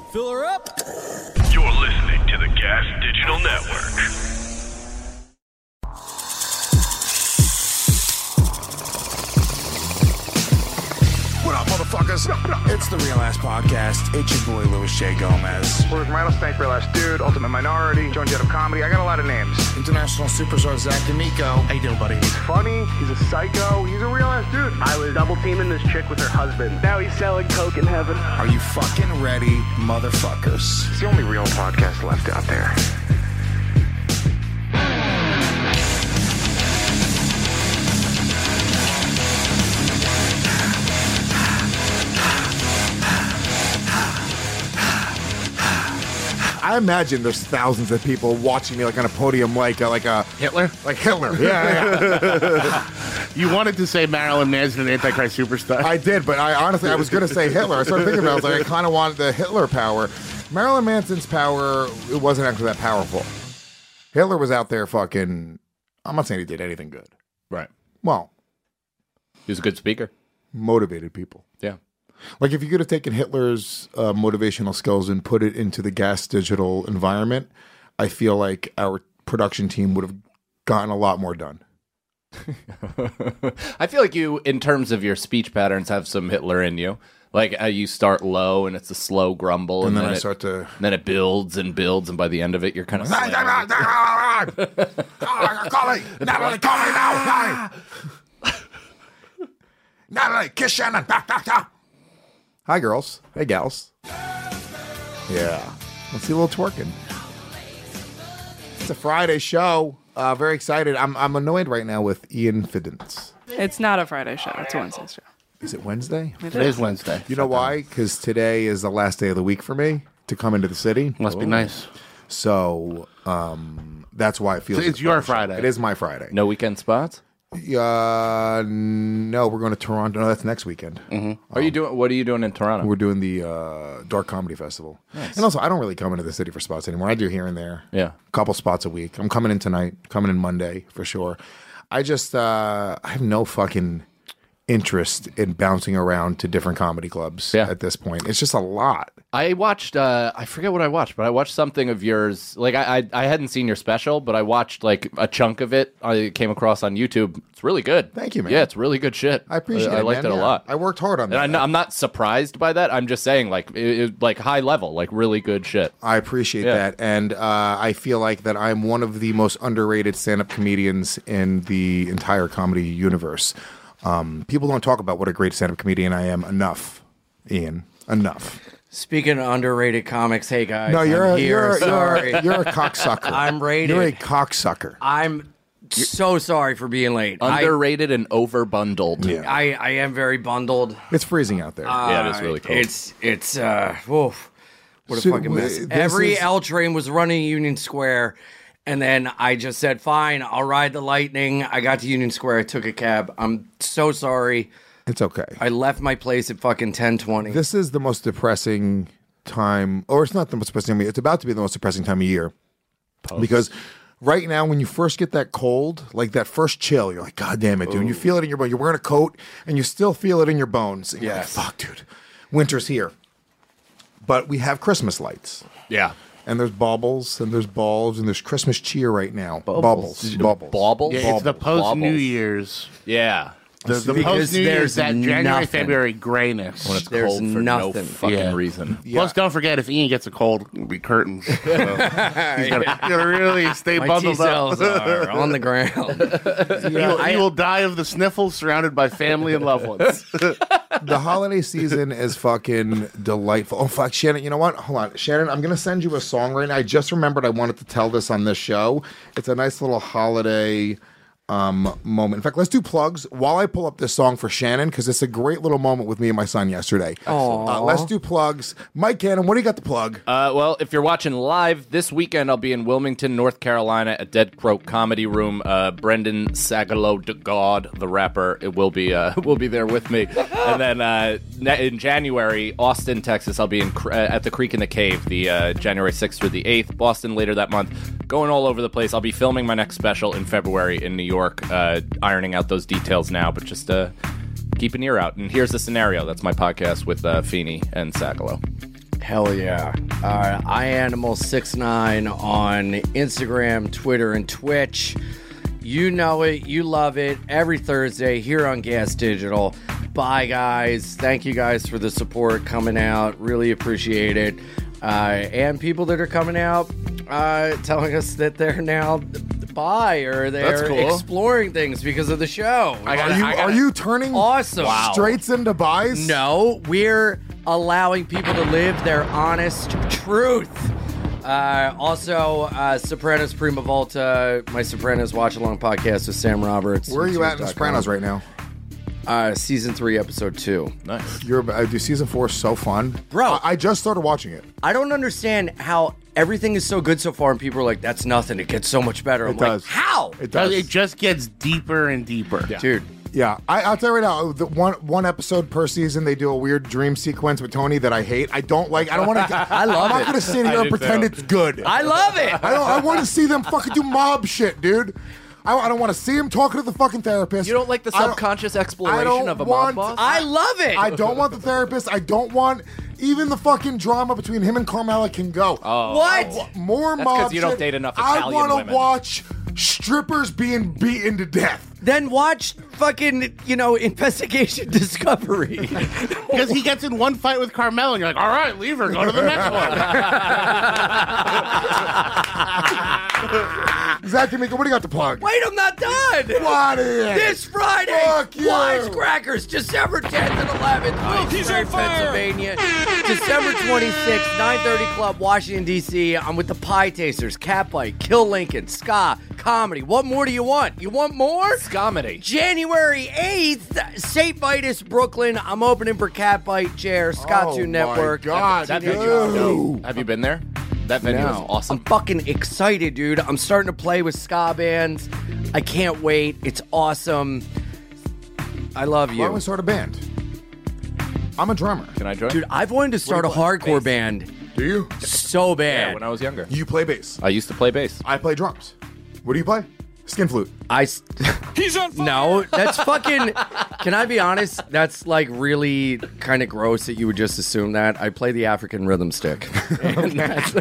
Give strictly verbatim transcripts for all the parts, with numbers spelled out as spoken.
Fill her up. You're listening to the Gas Digital Network. What up, motherfuckers? It's the Real Ass Podcast. It's your boy, Louis J. Gomez. We're with Rattlesnake, Real Ass Dude, Ultimate Minority, Joan Jett of Comedy. I got a lot of names. International superstar Zach D'Amico. How you doing, buddy? He's funny. He's a psycho. He's a real ass dude. I was double teaming this chick with her husband. Now he's selling coke in heaven. Are you fucking ready, motherfuckers? It's the only real podcast left out there. I imagine there's thousands of people watching me like on a podium like a, like a Hitler? like Hitler. Yeah, yeah. You wanted to say Marilyn Manson, an Antichrist superstar. I did, but I honestly I was going to say Hitler. I started thinking about it. I was like, I kind of wanted the Hitler power. Marilyn Manson's power, it wasn't actually that powerful. Hitler was out there fucking. I'm not saying he did anything good. Right. Well, He was a good speaker. motivated people. Yeah. Like if you could have taken Hitler's uh, motivational skills and put it into the Gas Digital environment, I feel like our production team would have gotten a lot more done. I feel like you, in terms of your speech patterns, have some Hitler in you. Like uh, you start low and it's a slow grumble, And and, then I it, start to- then it builds and builds, and by the end of it, you're kind of Natalie, Natalie, call me now. Natalie, kiss Shannon. Hi, girls. Hey, gals. Yeah. Let's see a little twerking. It's a Friday show. Uh, very excited. I'm I'm annoyed right now with Ian Fiddens. It's not a Friday show. It's a Wednesday show. Is it Wednesday? It Today's Wednesday. You know why? Because today is the last day of the week for me to come into the city. Must be nice. So um, that's why it feels. So like it's your a Friday. Friday. It is my Friday. no weekend spots. Uh, no, we're going to Toronto. No, that's next weekend. Mm-hmm. Are you doing? What are you doing in Toronto? We're doing the uh, Dark Comedy Festival. Nice. And also, I don't really come into the city for spots anymore. I do here and there. Yeah. A couple spots a week. I'm coming in tonight, coming in Monday for sure. I just, uh, I have no fucking interest in bouncing around to different comedy clubs Yeah. at this point. It's just a lot. I watched. Uh, I forget what I watched, but I watched something of yours. Like I, I, I hadn't seen your special, but I watched like a chunk of it. I came across on YouTube. It's really good. Thank you, man. Yeah, it's really good shit. I appreciate I, it, I liked man. it a Yeah. lot. I worked hard on that. And I, I'm not surprised by that. I'm just saying, like, it, it, like high level, like really good shit. I appreciate Yeah. that, and uh, I feel like that I'm one of the most underrated stand-up comedians in the entire comedy universe. Um, people don't talk about what a great stand-up comedian I am enough, Ian. Enough. Speaking of underrated comics, hey guys, No, you're I'm a, here. you're, a, you're, sorry. a, you're a cocksucker. I'm rated. You're a cocksucker. I'm so sorry for being late. Underrated and overbundled. Yeah. I, I I am very bundled. It's freezing out there. Yeah, it is really cool. It's it's uh, oof, what a So, fucking mess. this Every is- L train was running Union Square, and then I just said, "Fine, I'll ride the Lightning." I got to Union Square. I took a cab. I'm so sorry. It's okay. I left my place at fucking ten twenty. This is the most depressing time, or it's not the most depressing time of year. It's about to be the most depressing time of year. Because right now, when you first get that cold, like that first chill, you're like, God damn it, dude. And you feel it in your bones. You're wearing a coat, and you still feel it in your bones. And you're Yes. like, fuck, dude. Winter's here. But we have Christmas lights. Yeah. And there's baubles, and there's balls, and there's Christmas cheer right now. Bubbles. Bubbles. Baubles? Yeah, it's the post New Baubles. Year's. Yeah. The, the Because post New Year's, there's that January, nothing. February grayness. When it's There's cold for nothing. no fucking Yeah. reason. Plus, don't forget, if Ian gets a cold, it'll be curtains. So he's gotta, gotta really stay My T bundled cells up. are on the ground. He will, he will die of the sniffles surrounded by family and loved ones. The holiday season is fucking delightful. Oh, fuck, Shannon, you know what? Hold on. Shannon, I'm going to send you a song right now. I just remembered I wanted to tell this on this show. It's a nice little holiday um, moment. In fact, let's do plugs while I pull up this song for Shannon, because it's a great little moment with me and my son yesterday. Uh, let's do plugs. Mike Cannon, what do you got to plug? Uh, well, if you're watching live this weekend, I'll be in Wilmington, North Carolina, at Dead Croak Comedy Room. Uh, Brendan Sagalow de God, the rapper, it will be uh, will be there with me. And then uh, in January, Austin, Texas, I'll be in uh, at the Creek in the Cave, the uh, January sixth through the eighth. Boston later that month. Going all over the place. I'll be filming my next special in February in New York. Uh, ironing out those details now, but just uh, keep an ear out. And here's the scenario. That's my podcast with uh, Feeney and Sagalow. Hell yeah. Uh, iAnimal six nine on Instagram, Twitter, and Twitch. You know it. You love it. Every Thursday here on Gas Digital. Bye, guys. Thank you guys for the support coming out. Really appreciate it. Uh, and people that are coming out uh, telling us that they're now bi or they're cool. exploring things because of the show. Are you, are you turning Awesome. straights into buys? No, we're allowing people to live their honest truth. Uh, also, uh, Sopranos Prima Volta, my Sopranos watch along podcast with Sam Roberts. Where are you at in Sopranos right now? Uh, season three, episode two. Nice. You're uh, dude, season four is so fun, Bro. I, I just started watching it. I don't understand how everything is so good so far, and people are like, "That's nothing. It gets so much better." I'm It like, does. "How, It does. It just gets deeper and deeper. dude?" Yeah, I, I'll tell you right now. The one one episode per season, they do a weird dream sequence with Tony that I hate. I don't like. I don't want to. I love I'm not it. going to sit here I and do pretend too. it's good. I love it. I don't. I want to see them fucking do mob shit, dude. I, I don't want to see him talking to the fucking therapist. You don't like the I don't- subconscious I exploration don't of a want- mob boss? I love it. I don't want the therapist. I don't want even the fucking drama between him and Carmela can go. Oh. What? More That's mob 'cause you don't shit. date enough I Italian wanna women. watch strippers being beaten to death. Then watch fucking, you know, Investigation Discovery. Because he gets in one fight with Carmel, and you're like, all right, leave her, go to the next one. Zach D'Amico, what do you got to plug? Wait, I'm not done. What is This Friday, Fuck you. Wisecrackers, December tenth and eleventh, Wilkes-Barre, Pennsylvania. December twenty-sixth, nine thirty Club, Washington, D C I'm with the Pie Tasters, Catbite, Kill Lincoln, Ska, Comedy. What more do you want? You want more? Comedy. January eighth, Saint Vitus, Brooklyn. I'm opening for Catbite, Chair, Ska Oh, two my Network. God, That dude. venue is dope. Have you been there? That venue is No. awesome. I'm fucking excited, dude. I'm starting to play with ska bands. I can't wait. It's awesome. I love Why you. don't we start a band? I'm a drummer. Can I join? Dude, I've wanted to start a What do you play? hardcore Bass. band Do you? so yeah, bad. when I was younger. You play bass. I used to play bass. I play drums. What do you play? Skin flute. I s- He's on fire. No, that's fucking. Can I be honest? That's like really kind of gross that you would just assume that. I play the African rhythm stick. And that's-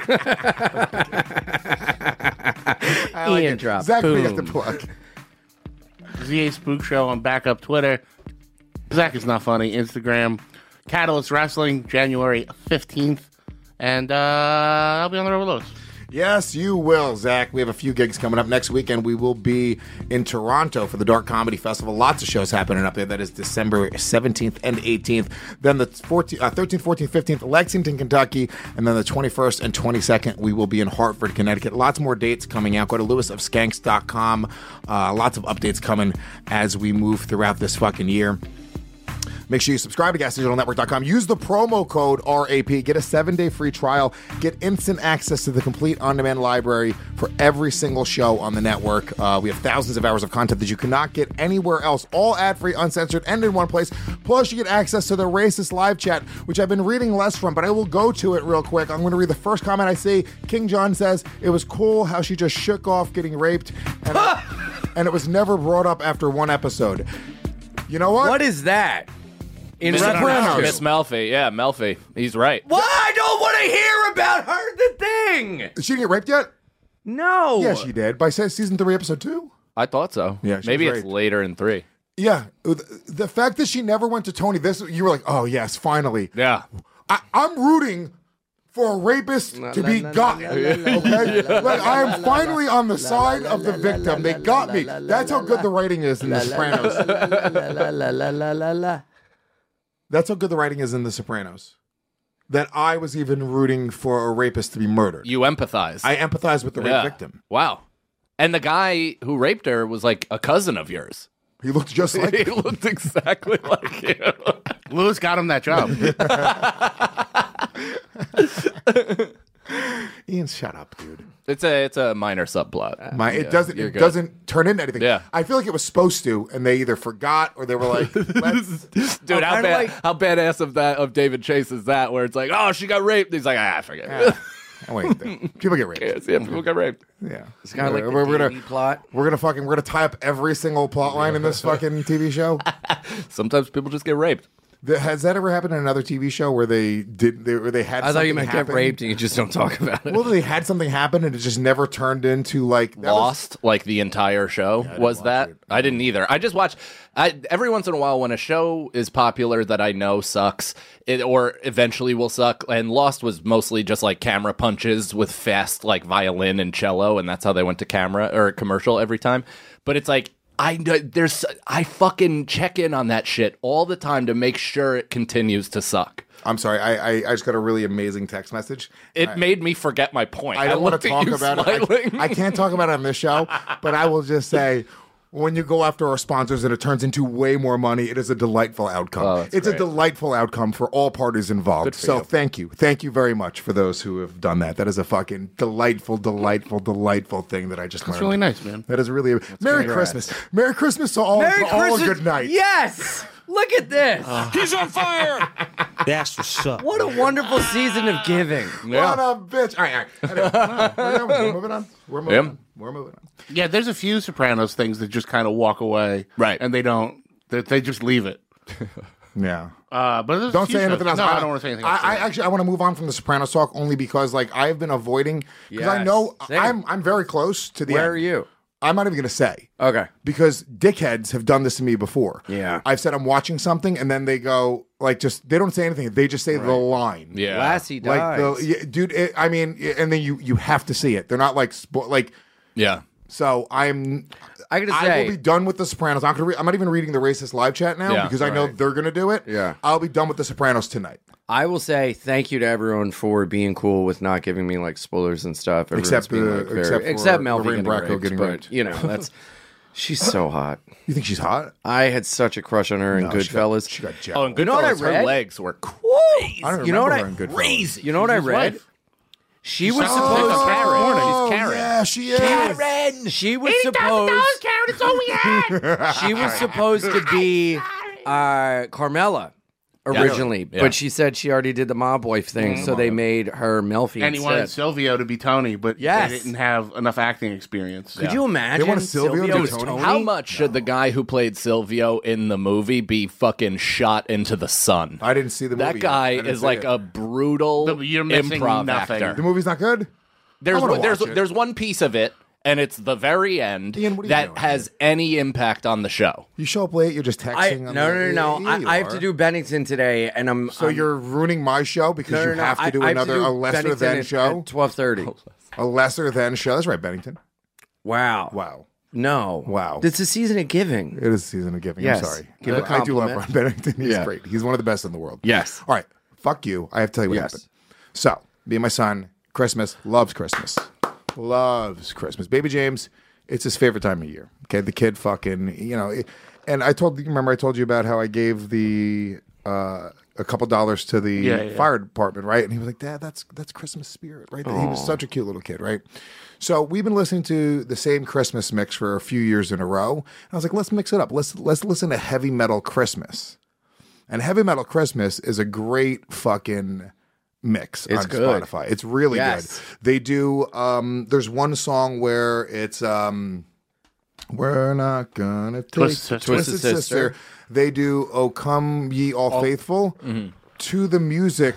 Ian drop. Zach, we got Boom. the plug. Z A Spook Show on backup Twitter. Zach is not funny. Instagram. Catalyst Wrestling, January fifteenth. And uh, I'll be on the road with Lewis. Yes, you will, Zach. We have a few gigs coming up next weekend. We will be in Toronto for the Dark Comedy Festival. Lots of shows happening up there. That is December seventeenth and eighteenth. Then the fourteenth, uh, thirteenth, fourteenth, fifteenth, Lexington, Kentucky. And then the twenty-first and twenty-second, we will be in Hartford, Connecticut. Lots more dates coming out. Go to lewis of skanks dot com. Uh, lots of updates coming as we move throughout this fucking year. Make sure you subscribe to gas digital network dot com. Use the promo code R A P. Get a seven-day free trial. Get instant access to the complete on-demand library for every single show on the network. Uh, we have thousands of hours of content that you cannot get anywhere else. All ad-free, uncensored, and in one place. Plus, you get access to the racist live chat, which I've been reading less from, but I will go to it real quick. I'm going to read the first comment I see. King John says, it was cool how she just shook off getting raped, and, and it was never brought up after one episode. You know what? What is that? In Miss Sopranos. Miss Melfi. Yeah, Melfi. He's right. What? I don't want to hear about her. The thing. She didn't get raped yet? No. Yeah, she did. By se- season three, episode two? I thought so. Yeah, she Maybe was it's raped. later in three. Yeah. The, the fact that she never went to Tony, this you were like, oh, yes, finally. Yeah. I, I'm rooting for a rapist to be gotten. Okay? Like, I am finally on the side of the victim. They got me. That's how good the writing is in The Sopranos. That's how good the writing is in The Sopranos. That I was even rooting for a rapist to be murdered. You empathize. I empathize with the rape Yeah. victim. Wow. And the guy who raped her was like a cousin of yours. He looked just like He looked exactly like you. Lewis got him that job. Ian, shut up, dude. It's a it's a minor subplot. My, it doesn't you're it good. doesn't turn into anything. Yeah. I feel like it was supposed to, and they either forgot or they were like, let's, Dude, how kinda bad like- how badass of that of David Chase is that? Where it's like, oh, she got raped. He's like, ah, forget it. oh, wait, people get raped. Yeah, yeah, people got raped. Yeah, It's kind of like the we're, we're Davey gonna plot. we're gonna fucking we're gonna tie up every single plot line in this fucking T V show. Sometimes people just get raped. The, has that ever happened in another T V show where they did? They, where they had. I thought you something meant happen? get raped and you just don't talk about it. Well, they had something happen and it just never turned into like that was- Lost, like the entire show, was that? I didn't either. I just watch. I, every once in a while, when a show is popular that I know sucks, it, or eventually will suck, and Lost was mostly just like camera punches with fast like violin and cello, and that's how they went to camera or commercial every time. But it's like I know there's I fucking check in on that shit all the time to make sure it continues to suck. I'm sorry. I, I I just got a really amazing text message. It I, made me forget my point. I don't want looked to at talk you about smiling. it. I, I can't talk about it on this show, but I will just say. When you go after our sponsors and it turns into way more money, it is a delightful outcome. Oh, that's it's great. a delightful outcome for all parties involved. Good for So you. thank you. Thank you very much for those who have done that. That is a fucking delightful, delightful, delightful thing that I just It's learned. really nice, man. That is really a, Merry Christmas. Merry Christmas to all, Merry to all Christmas. good night. Yes. Look at this. He's on fire. That's what's up. What a wonderful season of giving. What a bitch. All right, all right. Anyway, we're moving on. We're moving Yeah. on. We're moving on. Yeah, there's a few Sopranos things that just kind of walk away, Right. And they don't. They, they just leave it. Yeah. Uh, but there's a Don't few say anything shows- else. No, I don't want to say anything else. I, I actually I want to move on from the Sopranos talk only because like I've been avoiding because I Yes. know Same. I'm I'm very close to the Where end. are you? I'm not even going to say Okay. because dickheads have done this to me before. Yeah. I've said I'm watching something and then they go like just they don't say anything. They just say the line. Yeah. Lassie Like dies. the yeah, dude. It, I mean, and then you you have to see it. They're not like spo- like. Yeah. So I'm. I gotta I say- will be done with The Sopranos. I'm, gonna re- I'm not even reading the racist live chat now Yeah, because I know right. they're going to do it. Yeah. I'll be done with The Sopranos tonight. I will say thank you to everyone for being cool with not giving me like spoilers and stuff. Everyone's Except, being, uh, like, very- except for except Melvin Lorraine getting Bracco raped, getting but, raped. You know, that's she's so hot. You think she's hot? I had such a crush on her in No, she got- Goodfellas. She got jacked. Oh, and You know what I Goodfellas, her read? legs were crazy. I don't You know what remember I her in Goodfellas. Crazy. You know what I His read? wife. She was sounds supposed. like a Karen. Oh, She's Karen. yeah, she is. Karen. She was supposed. Karen, it's all we had. She was supposed to be uh, Carmela originally, Yeah. but she said she already did the mob wife thing, so they made her Melfi And he wanted instead. Silvio to be Tony, but Yes. they didn't have enough acting experience. Could you imagine? They wanted Silvio to be was Tony? How much should the guy who played Silvio in the movie be fucking shot into the sun? I didn't see the movie. That yet. guy I didn't is see like it. a brutal The- you're missing improv nothing. actor. The movie's not good. There's I wanna there's watch it. there's one piece of it, and it's the very end Ian, what are you that doing? has any impact on the show. You show up late. You're just texting. I, on no, the- no, no, no. Yeah, you I, I have are. to do Bennington today, and I'm. So I'm, you're ruining my show because no, no, you no, have to I- do I another do a lesser Bennington than at- show. at twelve thirty. A lesser than show. That's right, Bennington. Wow. Wow. No. Wow. It's a season of giving. It is season of giving. Yes. I'm sorry. Give a I do love compliment. Ron Bennington. He's Yeah. great. He's one of the best in the world. Yes. All right. Fuck you. I have to tell you what Yes. happened. So, me and my son, Christmas, loves Christmas. Loves Christmas. Baby James, it's his favorite time of year. Okay. The kid fucking, you know, it- and I told you, remember I told you about how I gave the, uh, a couple dollars to the Yeah, yeah. fire department, right? And he was like, Dad, that's that's Christmas spirit, right? He was such a cute little kid, right? So we've been listening to the same Christmas mix for a few years in a row. And I was like, let's mix it up. Let's let's listen to heavy metal Christmas. And heavy metal Christmas is a great fucking mix It's on good. Spotify. It's really Yes. good. They do um there's one song where it's um we're not gonna take Twisted Sister. Twisted Twisted Sister. They do "Oh Come Ye All Faithful" to the music,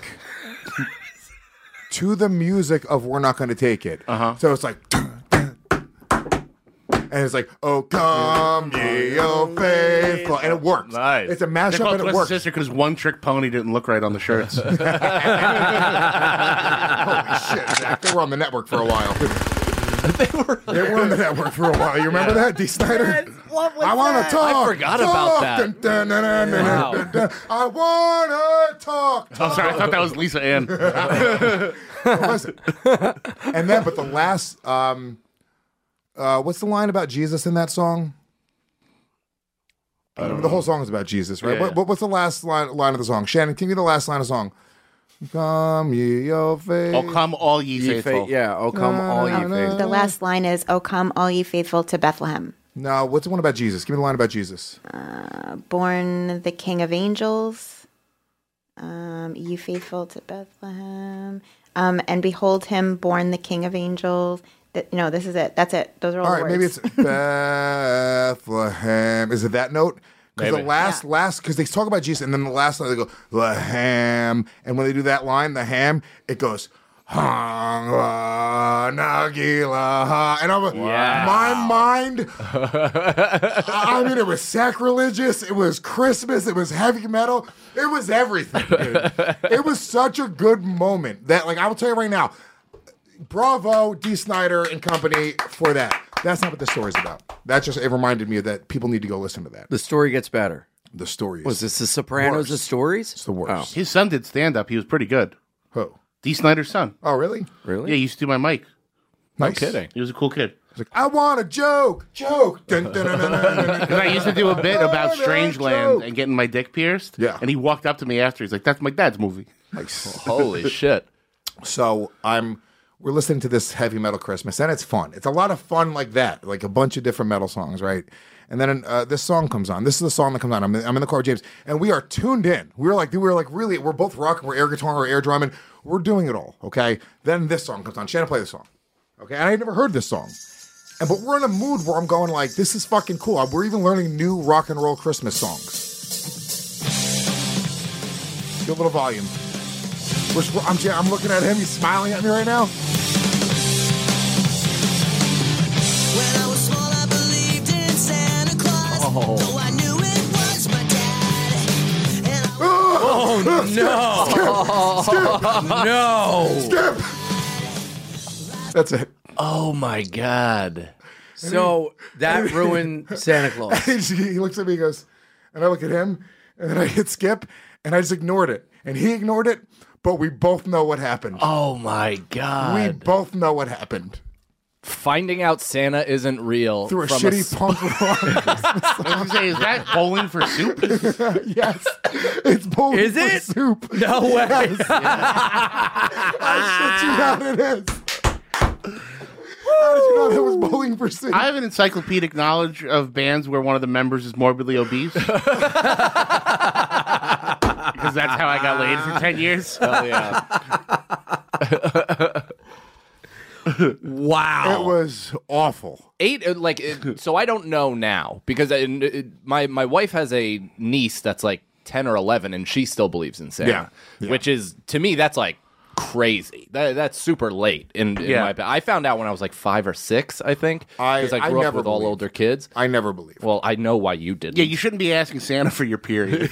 to the music of "We're Not Gonna Take It." Uh-huh. So it's like, and it's like "Oh Come Ye All Faithful," and it works. Nice. It's a They mashup called and it Twisted works. Sister because one trick pony didn't look right on the shirts. Holy shit, Zach. They were on the network for a while. they were. They were on the network for a while. You remember that, D. Snyder? What was I want to talk. I forgot about talk. that. Dun, dun, dun, dun, dun, Wow. dun, dun. I want to talk. Oh, sorry, I thought that was Lisa Ann. Listen. And then, but the last, um, uh, what's the line about Jesus in that song? Uh, the whole song is about Jesus, right? Yeah, what, yeah. what- what's the last line, line of the song? Shannon, can you give me the last line of the song? Come ye o faith. Oh, come all ye Ye faithful. fa- yeah. Oh, come all ye faithful. The last line is, "O come, all ye faithful, to Bethlehem. No, what's the one about Jesus? Give me the line about Jesus. Born the King of Angels, um, ye faithful to Bethlehem. Um, and behold him, born the King of Angels." Th- no, this is it. That's it. Those are all, All the right, words. maybe it's Bethlehem. Is it that note? Because the Maybe. last, last, because they talk about Jesus, and then the last line they go, the ham. And when they do that line, the ham, it goes, Hangla Nagila ha. And I'm Wow. my mind, I mean, it was sacrilegious, it was Christmas, it was heavy metal, it was everything, dude. It was such a good moment that, like, I will tell you right now, bravo, D. Snyder and company for that. That's not what the story's about. That just, it reminded me of that. People need to go listen to that. The story gets better. The story is Was this The Sopranos worse. of stories? It's the worst. His son did stand up. He was pretty good. Who? D. Snyder's son. Oh, really? Really? Yeah, he used to do my mic. Nice. kidding. He was a cool kid. It's like, I want a joke, joke. Dun, dun, dun, dun, dun, dun, dun. Because I used to do a bit I about want a Strangeland joke. and getting my dick pierced. Yeah. And he walked up to me after. He's like, "That's my dad's movie." Nice. Holy shit. So I'm we're listening to this heavy metal Christmas, and it's fun. It's a lot of fun like that, like a bunch of different metal songs, right? And then uh, this song comes on. This is the song that comes on. I'm in, I'm in the car with James, and we are tuned in. We were like, we were like, really, we're both rocking, we're air guitar, we're air drumming, we're doing it all, okay? Then this song comes on. Shannon, play the song, okay? And I had never heard this song, and but we're in a mood where I'm going like, this is fucking cool. We're even learning new rock and roll Christmas songs. Give a little volume. Which I'm, I'm looking at him. He's smiling at me right now. When I was small, I believed in Santa Claus. Oh. Though I knew it was my dad. And I Oh, no. Skip. That's it. Oh my god. So that ruined Santa Claus. he looks at me, he goes, and I look at him, and then I hit skip, and I just ignored it. And he ignored it, but we both know what happened. Oh my god. We both know what happened. Finding out Santa isn't real Through a from shitty s- punk rock. I was going to say, is that bowling for soup? Yes. It's bowling Is for it? soup. No way. I shit you not, it is. How did you know that was bowling for soup? I have an encyclopedic knowledge of bands where one of the members is morbidly obese. Because that's how I got laid for ten years. Hell yeah. Wow. It was awful. Eight, uh, like, it, so I don't know now because I, it, my my wife has a niece that's like ten or eleven, and she still believes in Santa. Yeah. Yeah. Which is, to me, that's like crazy. That, that's super late. In, in Yeah. my opinion. I found out when I was like five or six, I think, I- because I, I grew up never with all believed. older kids. I never believed. Well, I know why you didn't. Yeah, you shouldn't be asking Santa for your period.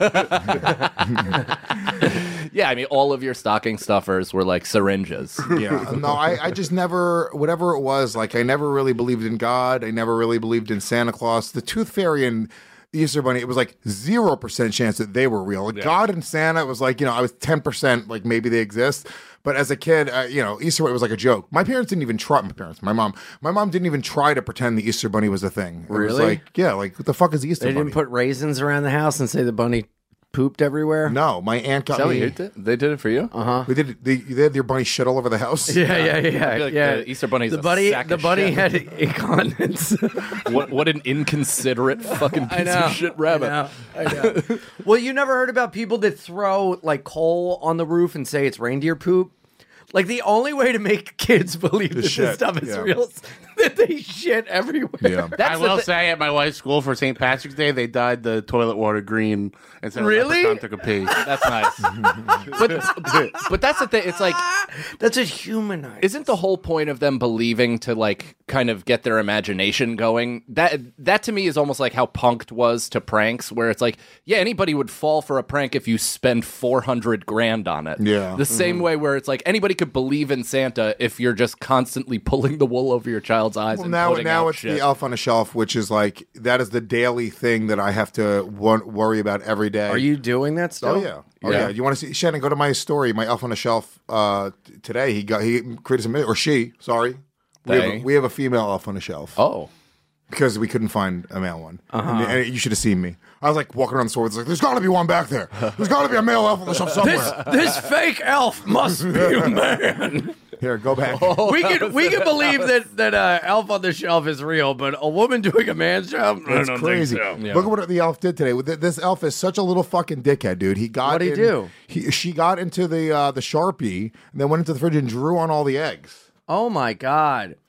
Yeah, I mean, all of your stocking stuffers were like syringes. Yeah, no, I, I just never, whatever it was, like, I never really believed in God. I never really believed in Santa Claus. The Tooth Fairy and the Easter Bunny, it was like zero percent chance that they were real. Like, God and Santa, it was like, you know, I was ten percent, like, maybe they exist. But as a kid, uh, you know, Easter Bunny was like a joke. My parents didn't even try, my parents, my mom, my mom didn't even try to pretend the Easter Bunny was a thing. It was Really? like, yeah, like, what the fuck is the Easter They Bunny? didn't put raisins around the house and say the bunny pooped everywhere? No, my aunt got Sally, me. you did? They did it for you? Uh-huh. We did, they, they had your bunny shit all over the house. Yeah, yeah, yeah, I feel like yeah. the Easter Bunny's the a bunny, sack the of bunny shit. had incontinence. What what an inconsiderate fucking piece I know. of shit rabbit. I know. I know. Well, you never heard about people that throw like coal on the roof and say it's reindeer poop? Like the only way to make kids believe that shit, this stuff is yeah. real is that they shit everywhere. Yeah. That's I the will thi- say at my wife's school for Saint Patrick's Day, they dyed the toilet water green and said Really? a leprechaun took a pee. That's nice. but but that's the thing. It's like, That's a humanized. isn't the whole point of them believing to like kind of get their imagination going? That that to me is almost like how Punked was to pranks, where it's like, yeah, anybody would fall for a prank if you spend four hundred grand on it. Yeah. The same way where it's like anybody could believe in Santa if you're just constantly pulling the wool over your child's eyes. Well, and now, putting now out it's shit. the elf on a shelf, which is like that is the daily thing that I have to wor- worry about every day. Are you doing that still? Oh yeah, oh yeah. Yeah. You want to see Shannon? Go to my story, my elf on a shelf. Uh, t- today he got he created some or she. Sorry, we have, They. a, we have a female elf on a shelf Oh. because we couldn't find a male one. Uh-huh. And, and you should have seen me. I was like walking around the store. It's like there's got to be one back there. There's got to be a male elf on the shelf somewhere. This this fake elf must be a man. Here, go back. we can we can believe that that uh, elf on the shelf is real, but a woman doing a man's job, I It's don't crazy. think so. Yeah. Look at what the elf did today. With This elf is such a little fucking dickhead, dude. He got What'd he in- do? He, she got into the uh, the Sharpie and then went into the fridge and drew on all the eggs. Oh my god!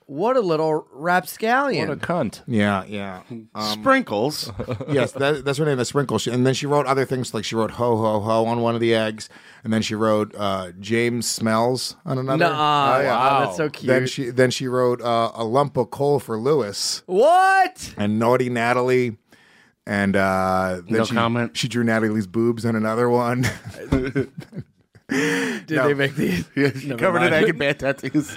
what a little rapscallion. What a cunt. Yeah, yeah. Um, Sprinkles. yes, that, that's her name, the Sprinkle. She, and then she wrote other things, like she wrote ho, ho, ho on one of the eggs. And then she wrote uh, James Smells on another. Nuh-uh. Oh, yeah. Wow, that's so cute. Then she, then she wrote uh, a lump of coal for Lewis. What? And Naughty Natalie. And uh, then No she, comment. she drew Natalie's boobs on another one. Did No. they make these? Yeah, she Never covered in mind. egg and bad tattoos.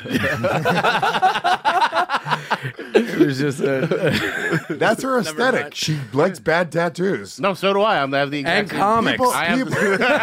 It was just a... That's her mind. aesthetic. She likes bad tattoos. No, so do I. I'm have the exact And same- comics. People- I have people-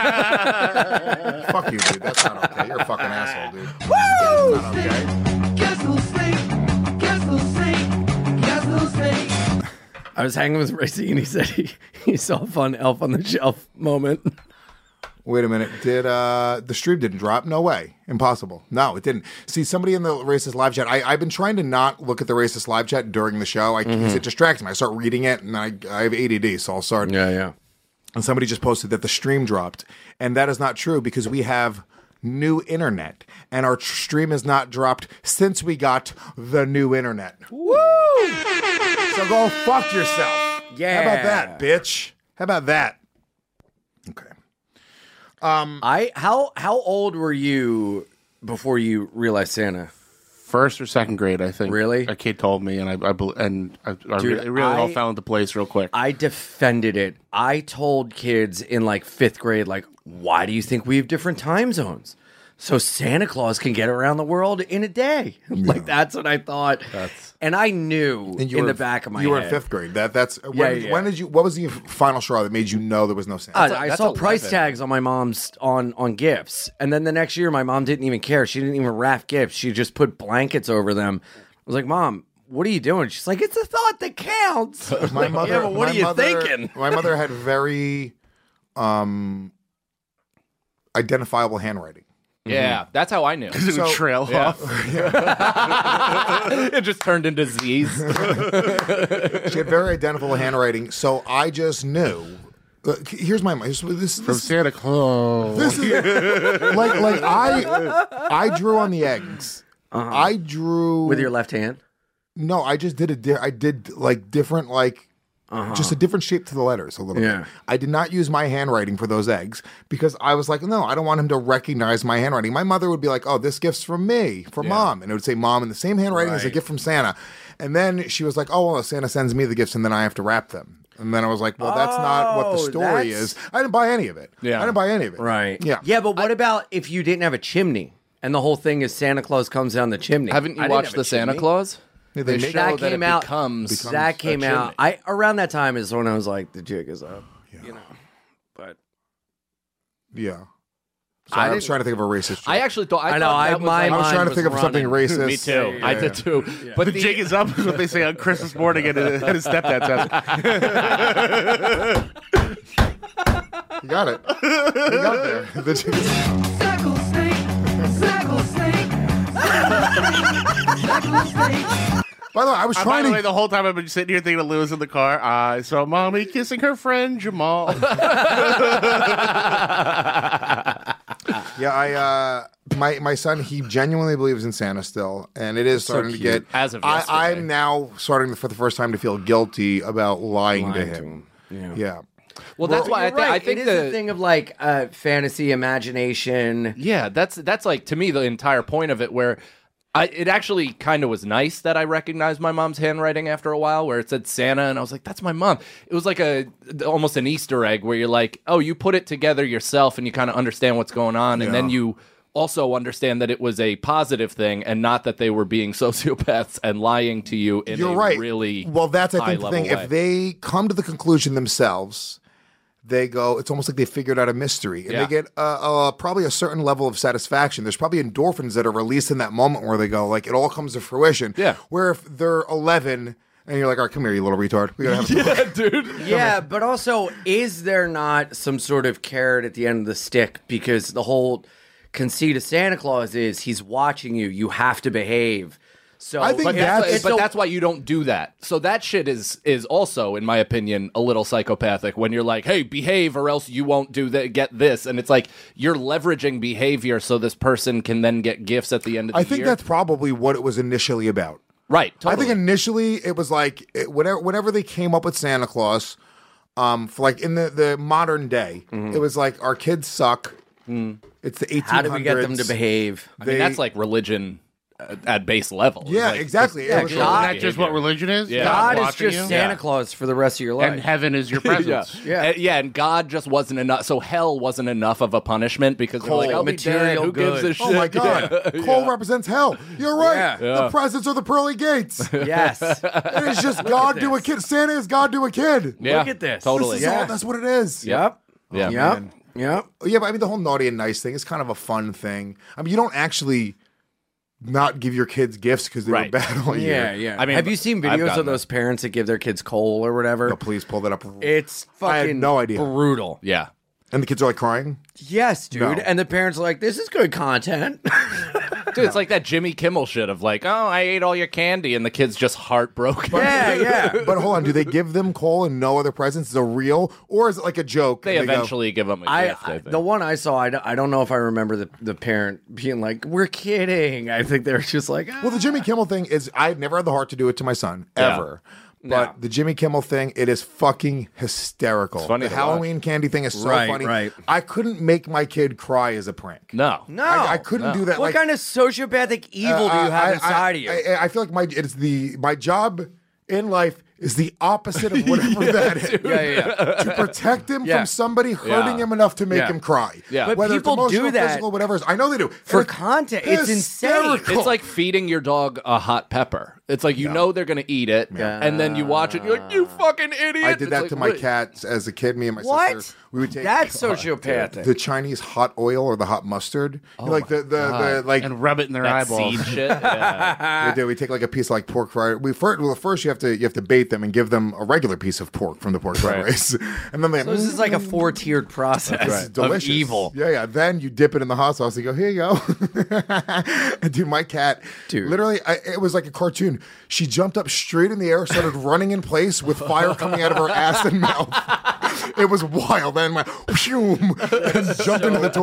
Fuck you, dude. That's not okay. You're a fucking asshole, dude. Woo! That's not okay. Castle Snake, Castle Snake, Castle Snake. I was hanging with Racy and he said he, he saw a fun Elf on the Shelf moment. Wait a minute. Did uh the stream didn't drop? No way. Impossible. No, it didn't. See, somebody in the racist live chat. I, I've been trying to not look at the racist live chat during the show. I, Mhm. It distracts me. I start reading it, and I I have A D D, so I'll start. Yeah, yeah. And somebody just posted that the stream dropped, and that is not true because we have new internet, and our tr- stream has not dropped since we got the new internet. Woo! So go fuck yourself. Yeah. How about that, bitch? How about that? Um, I how how old were you before you realized Santa? First or second grade, I think. Really? A kid told me, and I, I bel- and I, I Dude, really, it really all I- fell into place real quick. I defended it. I told kids in like fifth grade, like, why do you think we have different time zones? So Santa Claus can get around the world in a day. Like that's what I thought. That's and I knew And you in were- the back of my you head. were in fifth grade. That that's when, Yeah, did- yeah. when did you? What was the final straw that made you know there was no Santa? I, I saw price tags on my mom's on on gifts, and then the next year my mom didn't even care. She didn't even wrap gifts. She just put blankets over them. I was like, Mom, what are you doing? She's like, it's a thought that counts. My mother. Yeah, but what my are you mother- thinking? My mother had very um identifiable handwriting. Yeah, that's how I knew. Because it would So- trail Yeah. off. It just turned into Z's. She had very identifiable handwriting, so I just knew. Uh, here's my this, this, From this, Santa Claus. this is like like I I drew on the eggs. Uh-huh. I drew With your left hand? No, I just did a di- I did like different like Uh-huh. just a different shape to the letters a little Yeah. bit. I did not use my handwriting for those eggs because I was like, no, I don't want him to recognize my handwriting. My mother would be like, oh, this gift's from me, for mom. And it would say mom in the same handwriting as a Right. gift from Santa. And then she was like, oh, well, Santa sends me the gifts and then I have to wrap them. And then I was like, well, that's not what the Oh, story that's- is. I didn't buy any of it. Yeah. I didn't buy any of it. Right. Yeah. Yeah, but what about if you didn't have a chimney and the whole thing is Santa Claus comes down the chimney? Haven't you I didn't watched have a the Santa chimney. Claus? Yeah, They they make- show That that came it out. becomes, that a came chimney. out. I around that time is when I was like, the jig is up. You know. But Yeah. So I I, was didn't- try to think of a racist joke. I actually thought. I, I know, thought I- that was my like- I was mind trying to was think of something running. racist. Me too. Yeah, I yeah. did too. But But the, the, jig is up is what they say on Christmas morning at, a, at his stepdad's house. You got it. You got there. The jig is- Circle Snake, Circle Snake, Circle Snake. By the way, I was Uh, by trying the to way, the whole time I've been sitting here thinking of Lewis in the car. I saw mommy kissing her friend Jamal. Yeah, I uh my my son, he genuinely believes in Santa still, and it is starting to get As of I, yesterday. I'm now starting for the first time to feel guilty about lying, to Lying to him. him. Yeah. Yeah. well, that's But why I, you're th- I right. think it is the a thing of like uh, fantasy, imagination. Yeah, that's that's like to me the entire point of it. Where I, it actually kind of was nice that I recognized my mom's handwriting after a while, where it said Santa, and I was like, "That's my mom." It was like a almost an Easter egg, where you're like, "Oh, you put it together yourself, and you kind of understand what's going on, and then Yeah. you." Also understand that it was a positive thing and not that they were being sociopaths and lying to you in You're a right. really Well, that's I think the high-level thing. way. If they come to the conclusion themselves, they go. It's almost like they figured out a mystery, and Yeah. they get uh, uh, probably a certain level of satisfaction. There's probably endorphins that are released in that moment where they go, like it all comes to fruition. Yeah. Where if they're eleven and you're like, "All right, come here, you little retard. We gotta have." yeah, dude. Yeah, but also, is there not some sort of carrot at the end of the stick? Because the whole conceit of Santa Claus is he's watching you. You have to behave. So I think But, that's- that's, it's but a- that's why you don't do that. So that shit is is also, in my opinion, a little psychopathic when you're like, hey, behave or else you won't do that, get this. And it's like you're leveraging behavior so this person can then get gifts at the end of the I year. think that's probably what it was initially about. right. I Totally. think initially it was like it, whenever whenever they came up with Santa Claus, um, for like in the, the modern day, it was like our kids suck. It's the eighteen hundreds. How do we get them to behave? I mean, that's like religion at, at base level. It's Yeah, like, exactly. just Yeah, push sure. your Isn't that behavior. just what religion is? Yeah. God is watching just you? Santa Yeah. Claus for the rest of your life. And heaven is your yeah. presence. Yeah. And, yeah, and God just wasn't enough. So hell wasn't enough of a punishment because they're like, Cold, I'll be material dead. Who gives good. a shit? Oh my God! Yeah. Coal represents hell. You're right. Yeah. The Yeah. presents are the pearly gates. Yes. It is just God to a kid. Santa is God to a kid. Yeah, Look at this. Totally. This is Yeah. all, that's what it is. Yep. Yeah. Yep. Yep. Yeah, but I mean, the whole naughty and nice thing is kind of a fun thing. I mean, you don't actually not give your kids gifts because they Right. were bad all year. Yeah, yeah. I mean, have you seen I've videos gotten of those parents that give their kids coal or whatever? No, please pull that up. It's fucking I had no idea. brutal. Yeah. And the kids are like crying. Yes, dude. No. And the parents are like, "This is good content." Dude, it's like that Jimmy Kimmel shit of like, oh, I ate all your candy, and the kid's just heartbroken. yeah, yeah. But hold on, do they give them coal and no other presents? Is it real, or is it like a joke? They and go, eventually give them a I, gift, I I think. the one I saw, I, don't- I don't know if I remember the, the parent being like, "We're kidding." I think they were just like, ah. Well, the Jimmy Kimmel thing is, I've never had the heart to do it to my son Yeah. ever. But No. the Jimmy Kimmel thing, it is fucking hysterical. funny the to Halloween candy thing is so Right, funny. right. I couldn't make my kid cry as a prank. no. no, I, I couldn't do that. What like, kind of sociopathic evil do you Uh, have I- inside I, of you? I, I feel like my it's the my job in life is the opposite of whatever that is. yeah, yeah, yeah. To protect him Yeah. from somebody hurting Yeah. him enough to make Yeah. him cry. Yeah. But Whether people it's do emotional, that physical, whatever it is. I know they do. For It's content. It's insane. hysterical. It's like feeding your dog a hot pepper. It's like you know they're gonna eat it, Yeah. and then you watch it. You're like, you fucking idiot! I did It's that like, to my wait. cat as a kid. Me and my What? sister. We would take That's sociopathic. the Chinese hot oil or the hot mustard. You know, like the the, the like And rub it in their That eyeballs. seed shit. Yeah. we do. We take like a piece of like pork fried. We first well first you have to you have to bait them and give them a regular piece of pork from the pork fried rice, and then they. So this is like a four tiered process Right. of Delicious. evil. Yeah, yeah. Then you dip it in the hot sauce and you go, here you go. And dude, my cat, Dude. literally, I, it was like a cartoon. She jumped up straight in the air, started running in place with fire coming out of her ass and mouth. It was wild. Then went, whoom, and jumped into the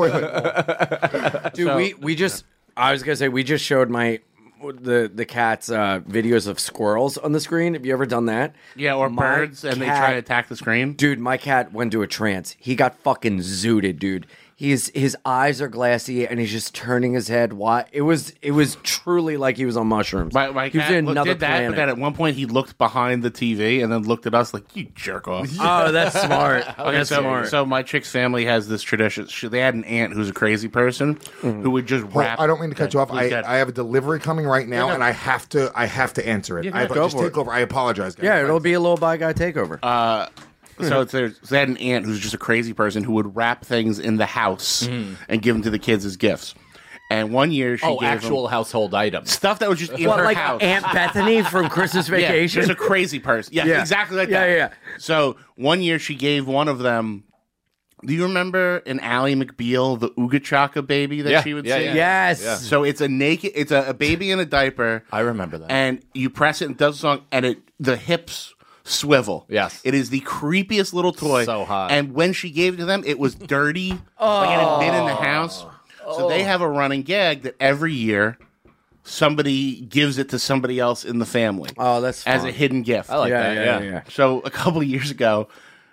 toilet. Dude, we, we just, I was going to say, we just showed my, the, the cat's uh, videos of squirrels on the screen. Have you ever done that? Yeah, or My birds, and they cat- try to attack the screen. Dude, my cat went to a trance. He got fucking zooted, dude. He's his eyes are glassy and he's just turning his head. Why? It was it was truly like he was on mushrooms. My, my he was cat in look- another did that, planet. but then at one point he looked behind the T V and then looked at us like, you jerk off. Oh, that's smart. Okay, That's so, smart. so my chick's family has this tradition. She, they had an aunt who's a crazy person who would just Well, rap. I don't mean to cut you off. Please I, go ahead. I have a delivery coming right now, Yeah, go. and I have to I have to answer it. Yeah, go I ahead. have, Go just for take it. over. I apologize, guys. Yeah, it'll be a little by guy takeover. Uh, so it's there's, they had an aunt who's just a crazy person who would wrap things in the house and give them to the kids as gifts. And one year she Oh, gave actual them household items. stuff that was just in what, her like house. Aunt Bethany from Christmas Yeah, Vacation? just a crazy person. Yeah, Yeah. exactly like Yeah, that. yeah, yeah. So one year she gave one of them. Do you remember in Ally McBeal, the Ooga Chaka baby that Yeah, she would yeah, sing? yeah. Yes. Yeah. So it's a naked, it's a, a baby in a diaper. I remember that. And you press it and it does a song, and it the hips swivel. Yes. It is the creepiest little toy. So hot. And when she gave it to them, it was dirty. Like it had been in the house. So they have a running gag that every year somebody gives it to somebody else in the family. Oh, that's as fun. a hidden gift. I like Yeah, that. yeah, Yeah, yeah, yeah. So a couple of years ago,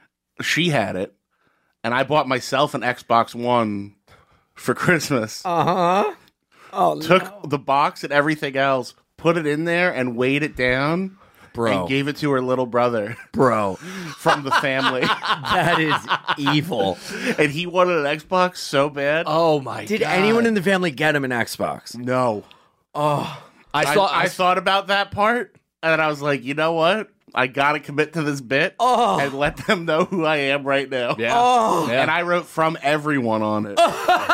she had it, and I bought myself an Xbox One for Christmas. Uh huh. Oh, Took the box and everything else, put it in there, and weighed it down. Bro. And gave it to her little brother bro, from the family. that is evil. And he wanted an Xbox so bad. Oh my Did god. anyone in the family get him an Xbox? No. Oh, I I, saw I, thought about that part, and I was like, you know what? I got to commit to this bit Oh. and let them know who I am right now. Yeah. Oh. Yeah. And I wrote from everyone on it.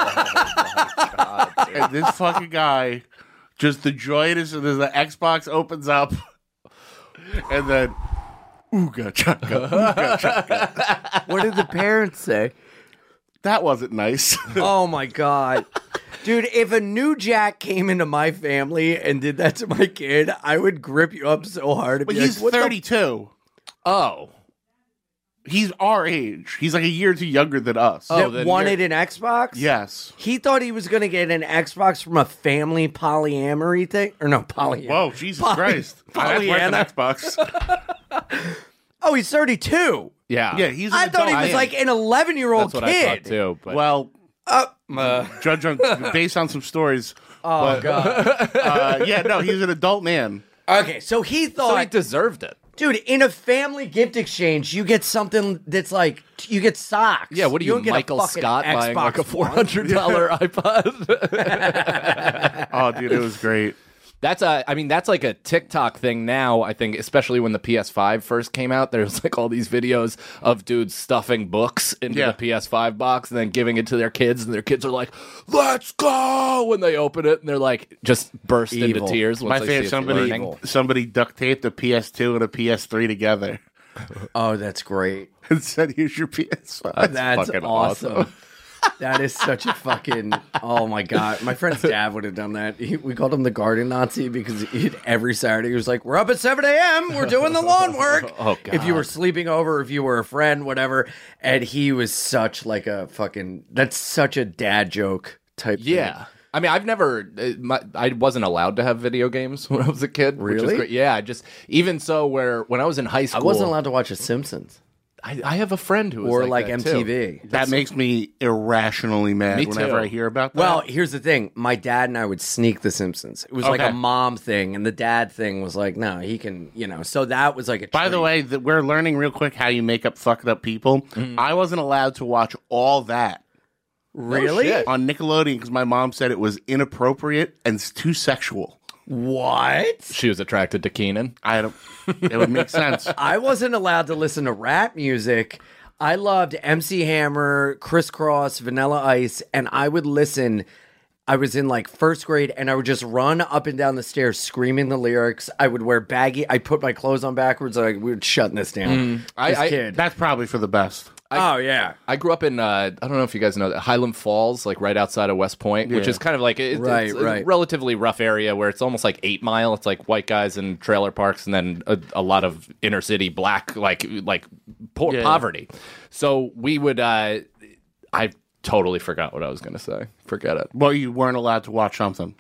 And this fucking guy, just the joy it is, the Xbox opens up, and then, ooga chaka, ooga chaka. what did the parents say? That wasn't nice. Oh my god. Dude, if a new Jack came into my family and did that to my kid, I would grip you up so hard. But Be he's like, what the- thirty-two. Oh. He's our age. He's like a year too younger than us. that then wanted an Xbox? Yes. He thought he was going to get an Xbox from a family polyamory thing. Or no, polyamory. Whoa, Jesus Poly- Christ. That's worth an Pollyanna. Xbox. Oh, he's thirty-two. Yeah. Yeah, he's. I an thought he adult. was like an eleven-year-old That's what kid. I thought too. But Well, Uh, uh, judge on based on some stories. oh, But- God. Uh, yeah, no, he's an adult man. Okay, so he thought... so he deserved it. Dude, in a family gift exchange, you get something that's like you get socks. Yeah, what are you, don't get a Michael fucking Scott, buying Xbox like a four One. hundred dollar iPod? Oh, dude, it was great. That's a, I mean, that's like a TikTok thing now, I think, especially when the P S five first came out. There's like all these videos of dudes stuffing books into Yeah. the P S five box and then giving it to their kids, and their kids are like, let's go! When they open it, and they're like, just burst Evil. into tears. Once My they favorite, see it's somebody learning. somebody duct taped a P S two and a P S three together Oh, that's great. and said, "Here's your P S five." That's fucking awesome. awesome. That is such a fucking. Oh my god, my friend's dad would have done that. He, we called him the garden Nazi because he, every Saturday he was like, "We're up at seven a.m. We're doing the lawn work." Oh, God. If you were sleeping over, if you were a friend, whatever, and he was such like a fucking. That's such a dad joke type. Yeah. thing. I mean, I've never, uh, my, I wasn't allowed to have video games when I was a kid. Which Really? is great. Yeah, I just, even so, where, when I was in high I school. wasn't allowed to watch The Simpsons I, I have a friend who was or like, like, that, M T too. V. That makes me irrationally mad Me whenever too. I hear about that. Well, here's the thing. My dad and I would sneak The Simpsons. It was like Okay. a mom thing, and the dad thing was like, no, he can, you know. So that was like a by the treat. way, that we're learning real quick how you make up fucked up people. I wasn't allowed to watch all that Really? shit. on Nickelodeon because my mom said it was inappropriate and s- too sexual. What? She was attracted to Keenan. I don't. It would make sense. I wasn't allowed to listen to rap music. I loved M C Hammer, Criss Cross, Vanilla Ice, and I would listen. I was in like first grade, and I would just run up and down the stairs screaming the lyrics. I would wear baggy. I put my clothes on backwards. Like we were shutting this down. I- this I- kid. That's probably for the best. oh yeah. I grew up in, uh, I don't know if you guys know that, Highland Falls, like right outside of West Point, which Yeah. is kind of like, it, Right, it's a right. relatively rough area where it's almost like eight mile. It's like white guys in trailer parks and then a, a lot of inner city black, like, like po- Yeah. poverty. So we would, uh, I totally forgot what I was going to say. Forget it. Well, you weren't allowed to watch something.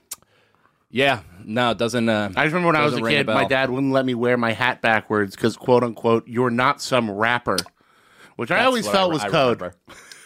Yeah, no, it doesn't, uh, I just remember when I was a doesn't ring a kid, my bell. dad wouldn't let me wear my hat backwards because, quote unquote, you're not some rapper, which I That's always what felt I- was I code. remember.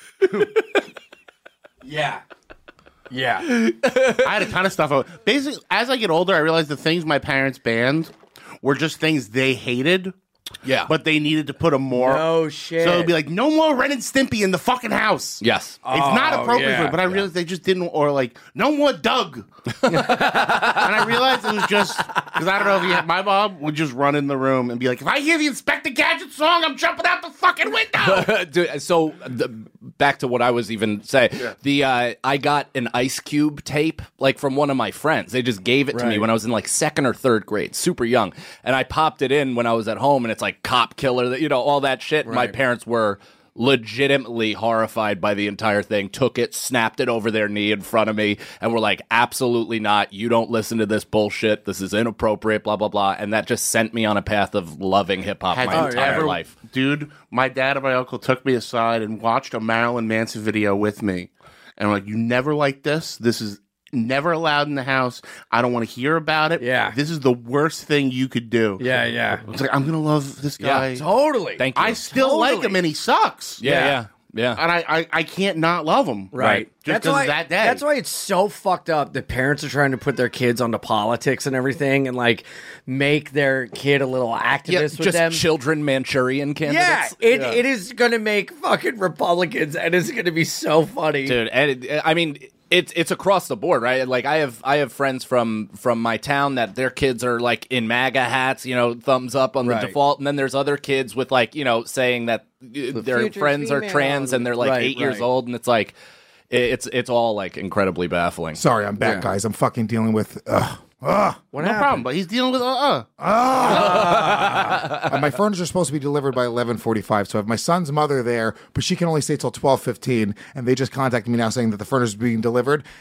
Yeah. Yeah. I had a ton of stuff. Basically, as I get older, I realized the things my parents banned were just things they hated. Yeah. But they needed to put a more. No shit. So it'd be like, no more Ren and Stimpy in the fucking house. Yes. It's not Oh, appropriate for yeah, it, but I realized they just didn't, or like, no more Doug. And I realized it was just, because I don't know if you had, my mom would just run in the room and be like, if I hear the Inspector Gadget song, I'm jumping out the fucking window. Dude, so the, back to what I was even saying, the uh, I got an Ice Cube tape like from one of my friends. They just gave it to me Right. when I was in like second or third grade, super young, and I popped it in when I was at home, and it's like Cop Killer, you know, all that shit. My Right. parents were legitimately horrified by the entire thing, took it, snapped it over their knee in front of me, and were like, absolutely not, you don't listen to this bullshit, this is inappropriate, blah blah blah. And that just sent me on a path of loving hip-hop Had my you entire ever- life. Dude, my dad and my uncle took me aside and watched a Marilyn Manson video with me. And were like, you never like this? This is never allowed in the house. I don't want to hear about it. Yeah. This is the worst thing you could do. Yeah, yeah. It's like, I'm going to love this guy. Totally. Thank you. I still Totally. like him and he sucks. yeah, Yeah. yeah, yeah. And I, I, I can't not love him. Right. Just That's because why, of that day. that's why it's so fucked up that parents are trying to put their kids onto politics and everything and like make their kid a little activist Yeah, with just them. children Manchurian Yeah, candidates. it, it is going to make fucking Republicans and it's going to be so funny. Dude, and it, I mean, it's it's across the board, right? Like I have I have friends from from my town that their kids are like in MAGA hats, you know, thumbs up on the Right. default, and then there's other kids with like, you know, saying that uh, their future's friends are female. trans and they're like Right, eight years right. old, and it's like it- it's it's all like incredibly baffling. Sorry, I'm back, Yeah. guys. I'm fucking dealing with. Ugh. Ugh. What no happened? problem. But he's dealing with uh uh. Uh, my furniture is supposed to be delivered by eleven forty-five, so I have my son's mother there, but she can only stay till twelve fifteen, and they just contacted me now saying that the furniture is being delivered.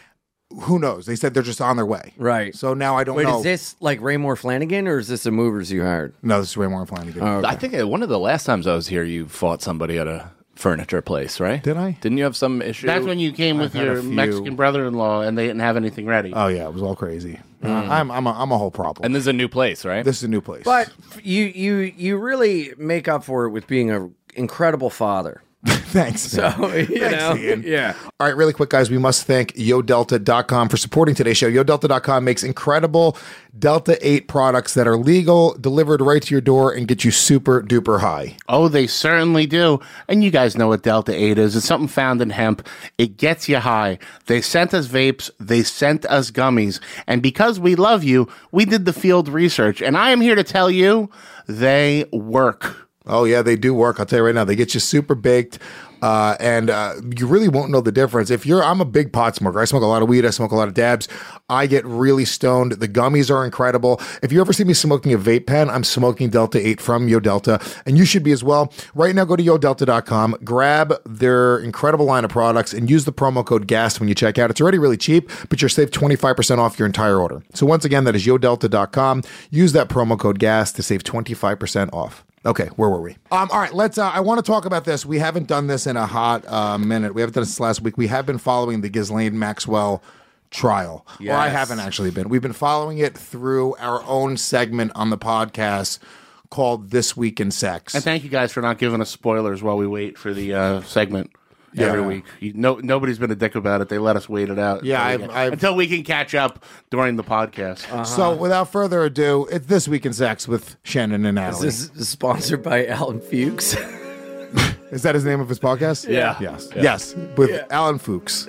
who knows? They said they're just on their way. Right. So now I don't Wait, know. is this like Raymore Flanagan or is this a movers you hired? No, this is Raymore Flanagan. Oh, okay. I think uh, one of the last times I was here, you fought somebody at a furniture place, right? Did I? Didn't you have some issue? That's when you came with I've had a your few. Mexican brother-in-law and they didn't have anything ready. Oh yeah, it was all crazy. Uh, I'm I'm a, I'm a whole problem. And this is a new place, right? This is a new place. But you you you really make up for it with being an incredible father. Thanks. So, you Thanks, know, Ian. yeah. All right, really quick, guys, we must thank Yo Delta dot com for supporting today's show. Yo Delta dot com makes incredible Delta eight products that are legal, delivered right to your door, and get you super duper high. Oh, they certainly do. And you guys know what Delta eight is. It's something found in hemp. It gets you high. They sent us vapes. They sent us gummies. And because we love you, we did the field research. And I am here to tell you, they work. Oh, yeah, they do work. I'll tell you right now. They get you super baked. Uh, and uh, you really won't know the difference. If you're, I'm a big pot smoker. I smoke a lot of weed. I smoke a lot of dabs. I get really stoned. The gummies are incredible. If you ever see me smoking a vape pen, I'm smoking Delta eight from Yo Delta, and you should be as well. Right now, go to Yo Delta dot com, grab their incredible line of products, and use the promo code GAST when you check out. It's already really cheap, but you're saved twenty-five percent off your entire order. So once again, that is Yo Delta dot com. Use that promo code GAST to save twenty-five percent off. Okay, where were we? Um, all right, let's. Uh, I want to talk about this. We haven't done this in a hot uh, minute. We haven't done this last week. We have been following the Ghislaine Maxwell trial. Yes. Or I haven't actually been. We've been following it through our own segment on the podcast called This Week in Sex. And thank you guys for not giving us spoilers while we wait for the uh, segment. Yeah. Every week, you, no, nobody's been a dick about it. They let us wait it out. Yeah, until, we I've- can, I've- until we can catch up during the podcast. Uh-huh. So without further ado, it's This Week in Sex with Shannon and Natalie. Is this sponsored by Alan Fuchs? Is that his name of his podcast? Yeah. Yes. Yeah. Yes. With Yeah. Alan Fuchs.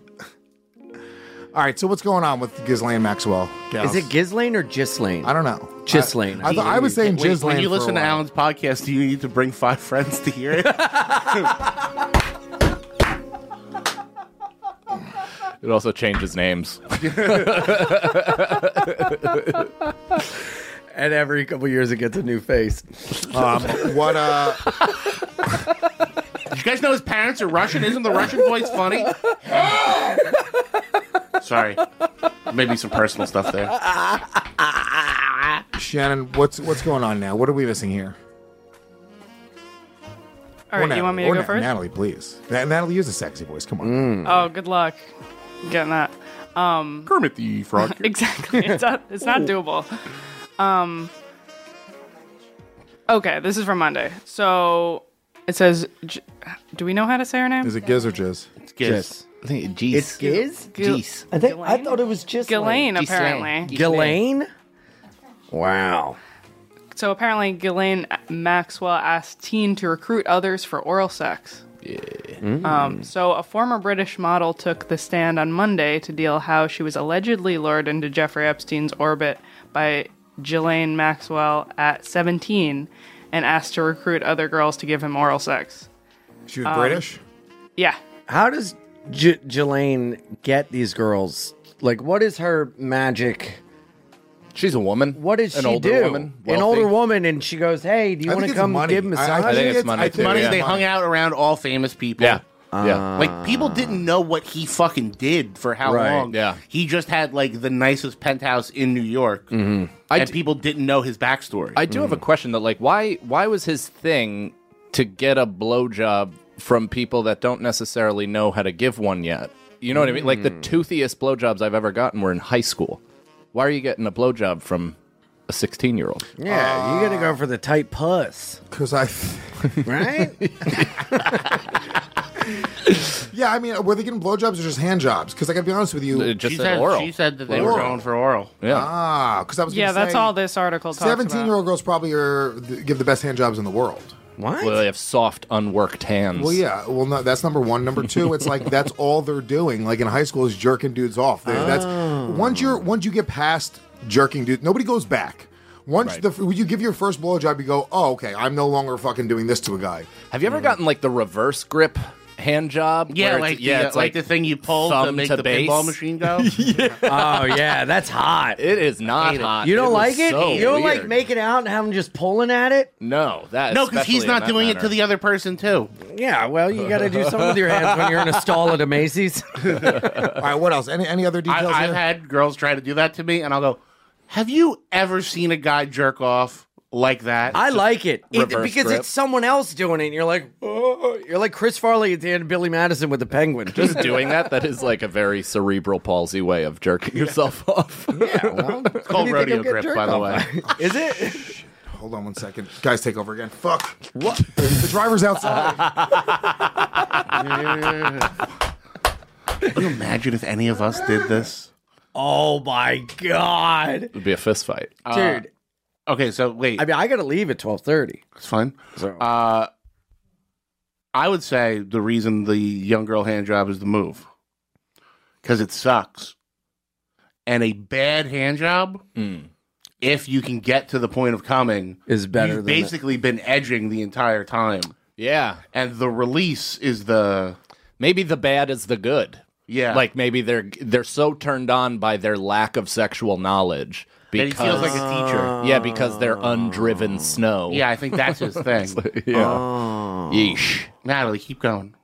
All right, so what's going on with Ghislaine Maxwell? Is it Ghislaine or Ghislaine? I don't know. Ghislaine. I, I thought I was saying When- Ghislaine. When you for a listen to while. Alan's podcast, do you need to bring five friends to hear it? It also changes names. And every couple years it gets a new face. Um, what? Uh, Did you guys know his parents are Russian? Isn't the Russian voice funny? Sorry. Maybe some personal stuff there. Shannon, what's what's going on now? What are we missing here? All right, Or you want me to Natalie- go or first? Natalie, please. Na- Natalie, use a sexy voice. Come on. Oh, good luck getting that. Um, Kermit the Frog. exactly. It's not. It's not doable. Um. Okay, this is from Monday. So it says, J- do we know how to say her name? Is it Giz or Jizz? It's Giz. I think Jeez. It's Giz? Gil- Jeez. I think I Ghislaine? thought it was just Ghislaine, Ghislaine. apparently. Ghislaine? Wow. So apparently, Ghislaine Maxwell asked teen to recruit others for oral sex. Yeah. Um, so a former British model took the stand on Monday to deal how she was allegedly lured into Jeffrey Epstein's orbit by Ghislaine Maxwell at seventeen and asked to recruit other girls to give him oral sex. She was British? Yeah. How does J- Ghislaine get these girls? Like, what is her magic? She's a woman. What does An she older do? woman, An wealtly. older woman, and she goes, "Hey, do you I want think to it's come money. give I- massage?" I I think it's it's- money I too. think Money, Yeah. they money. hung out around all famous people. Yeah. Yeah. Like, people didn't know what he fucking did for how Right, long. yeah. He just had, like, the nicest penthouse in New York. Mm-hmm. I And d- people didn't know his backstory. I do have a question though. Like, why why was his thing to get a blowjob from people that don't necessarily know how to give one yet? You know what I mean? Like the toothiest blowjobs I've ever gotten were in high school. Why are you getting a blowjob from a sixteen-year-old? Yeah, you gotta go for the tight puss, Because I. right? Yeah, I mean, were they getting blowjobs or just hand jobs? Because I gotta be honest with you. It just she, said said, oral. she said that they Oral. were going for oral. Yeah. Ah, because I was. Yeah, gonna that's say, all this article talks about. seventeen-year-old girls probably are give the best hand jobs in the world. What? Well, they have soft, unworked hands. Well, yeah. Well, no, that's number one. Number two, it's like that's all they're doing. Like in high school, is jerking dudes off. They, That's once you're once you get past jerking dudes, nobody goes back. Once Right. the when you give your first blowjob, you go, oh, okay, I'm no longer fucking doing this to a guy. Have you ever gotten like the reverse grip hand job. Yeah, where like it's, yeah, the, it's like, like the thing you pull to thumb make to the base. pinball machine go. Oh yeah, that's hot. It is not Hate it. hot. You don't was like it? so you don't weird. like making out and having just pulling at it? No, that No, because he's especially in not that doing it manner. to the other person too. Yeah, well, you got to do something with your hands when you're in a stall at a Macy's. All right, what else? Any any other I, details? I've here? had girls try to do that to me, and I'll go, "Have you ever seen a guy jerk off like that?" I like it, It- reverse because grip. it's someone else doing it. And you're like, oh, you're like Chris Farley at the end of Billy Madison with the Penguin. Just doing that, that is like a very cerebral palsy way of jerking yourself off. Yeah, well, It's called rodeo grip, by the way. Is it? Hold on one second. Guys, take over again. Fuck. What? The driver's outside. Can you imagine if any of us did this? Oh my god, It would be a fist fight. dude! Okay, so wait, I mean, I got to leave at twelve thirty. it's fine. So Uh, I would say the reason the young girl hand job is the move because it sucks, and a bad hand job, if you can get to the point of coming, is better you've than basically been edging the entire time, Yeah. and the release is the Maybe the bad is the good. yeah, Like maybe they're they're so turned on by their lack of sexual knowledge that he because feels like a teacher. yeah, because they're undriven snow. Yeah, I think that's his thing. yeah. Yeesh. Natalie, keep going.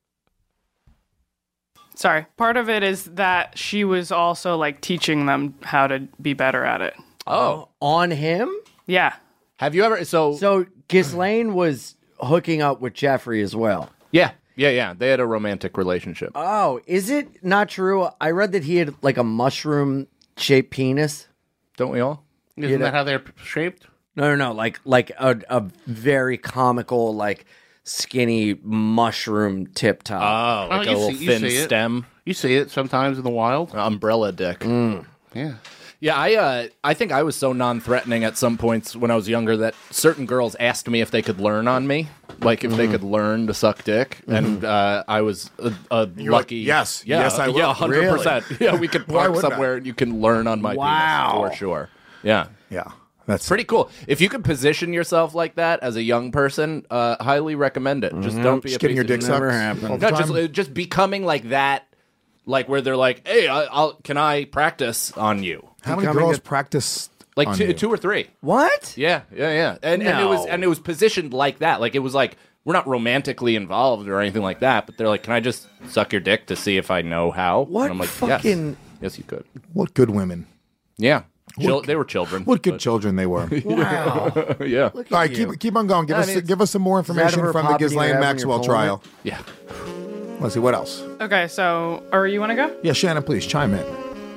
Sorry. Part of it is that she was also like teaching them how to be better at it. Oh, on him. Yeah. have you ever? So So Ghislaine was hooking up with Jeffrey as well. yeah, yeah, yeah. They had a romantic relationship. Oh, is it not true? I read that he had like a mushroom-shaped penis. Don't we all? Isn't that how they're shaped? No, no, no. Like, like a, a very comical, like skinny mushroom tip top. Oh, like Oh, a you little see- you thin see it. stem, You see it sometimes in the wild. umbrella dick. Yeah. Yeah, I uh, I think I was so non-threatening at some points when I was younger that certain girls asked me if they could learn on me, like if they could learn to suck dick, and uh, I was a, a like, lucky. "Yes, yeah, yes, I will." Yeah, hundred percent. Yeah, we could Why park wouldn't I? somewhere and you can learn on my Wow. penis for sure. Yeah. Yeah, that's Pretty cool. If you could position yourself like that as a young person, uh, highly recommend it. Just don't be Just a getting piece your of dick shit. sucked. Never happened. all the No, just time. uh, just becoming like that, like where they're like, "Hey, I, I'll can I practice on you?" How many becoming girls a- practice? Like on two, you? two or three. What? Yeah, yeah, yeah. And and it was No. and it was positioned like that. Like it was like we're not romantically involved or anything like that, but they're like, "Can I just suck your dick to see if I know how?" What And I'm like, fucking- yes. Yes, you could. What good women? Yeah. Chil- they were children. What good but- children they were. Wow. yeah. Look at All right, you. keep keep on going. Give I us mean, it's- give us some more that information ever from the pop in your Ghislaine head when you're Maxwell pulling trial. Yeah. Let's see what else. Okay, so, or you want to go? Yeah, Shannon, please chime in.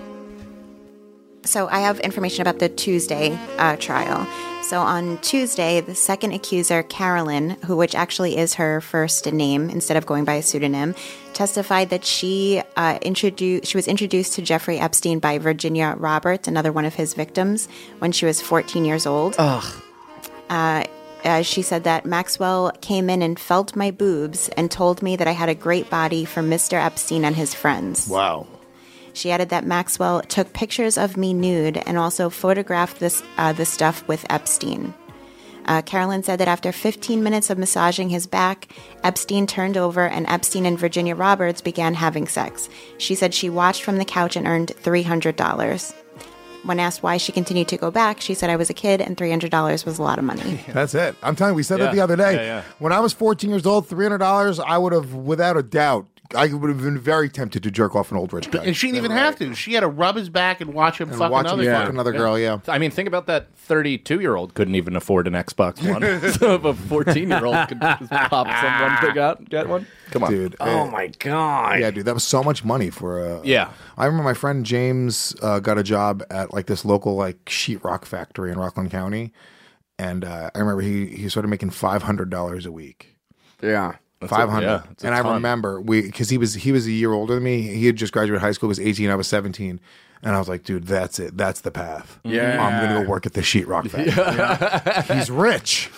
So I have information about the Tuesday uh, trial. So on Tuesday, the second accuser, Carolyn, who which actually is her first name instead of going by a pseudonym, testified that she uh, introduced she was introduced to Jeffrey Epstein by Virginia Roberts, another one of his victims, when she was fourteen years old. Ugh. Uh, uh, she said that Maxwell came in and felt my boobs and told me that I had a great body for Mister Epstein and his friends. Wow. She added that Maxwell took pictures of me nude and also photographed this uh, the stuff with Epstein. Uh, Carolyn said that after fifteen minutes of massaging his back, Epstein turned over and Epstein and Virginia Roberts began having sex. She said she watched from the couch and earned three hundred dollars. When asked why she continued to go back, she said, I was a kid and three hundred dollars was a lot of money. That's it. I'm telling you, we said Yeah. that the other day. Yeah, yeah. When I was fourteen years old, three hundred dollars, I would have, without a doubt, I would have been very tempted to jerk off an old rich guy. And she didn't even have to. She had to rub his back and watch him And fuck watch him another fuck guy. another girl, yeah. I mean, think about that thirty-two-year-old couldn't even afford an Xbox One. So if a fourteen-year-old could just pop someone to get, get one, come on. Dude. Oh uh, my god. Yeah, dude, that was so much money for a. Yeah. I remember my friend James uh, got a job at like this local like sheetrock factory in Rockland County, and uh, I remember he he started making five hundred dollars a week. Yeah. Five hundred, yeah, it's a and I ton. remember we because he was he was a year older than me. He had just graduated high school. Was eighteen. I was seventeen, and I was like, dude, that's it. That's the path. Yeah. I'm gonna go work at the sheetrock factory. He's rich.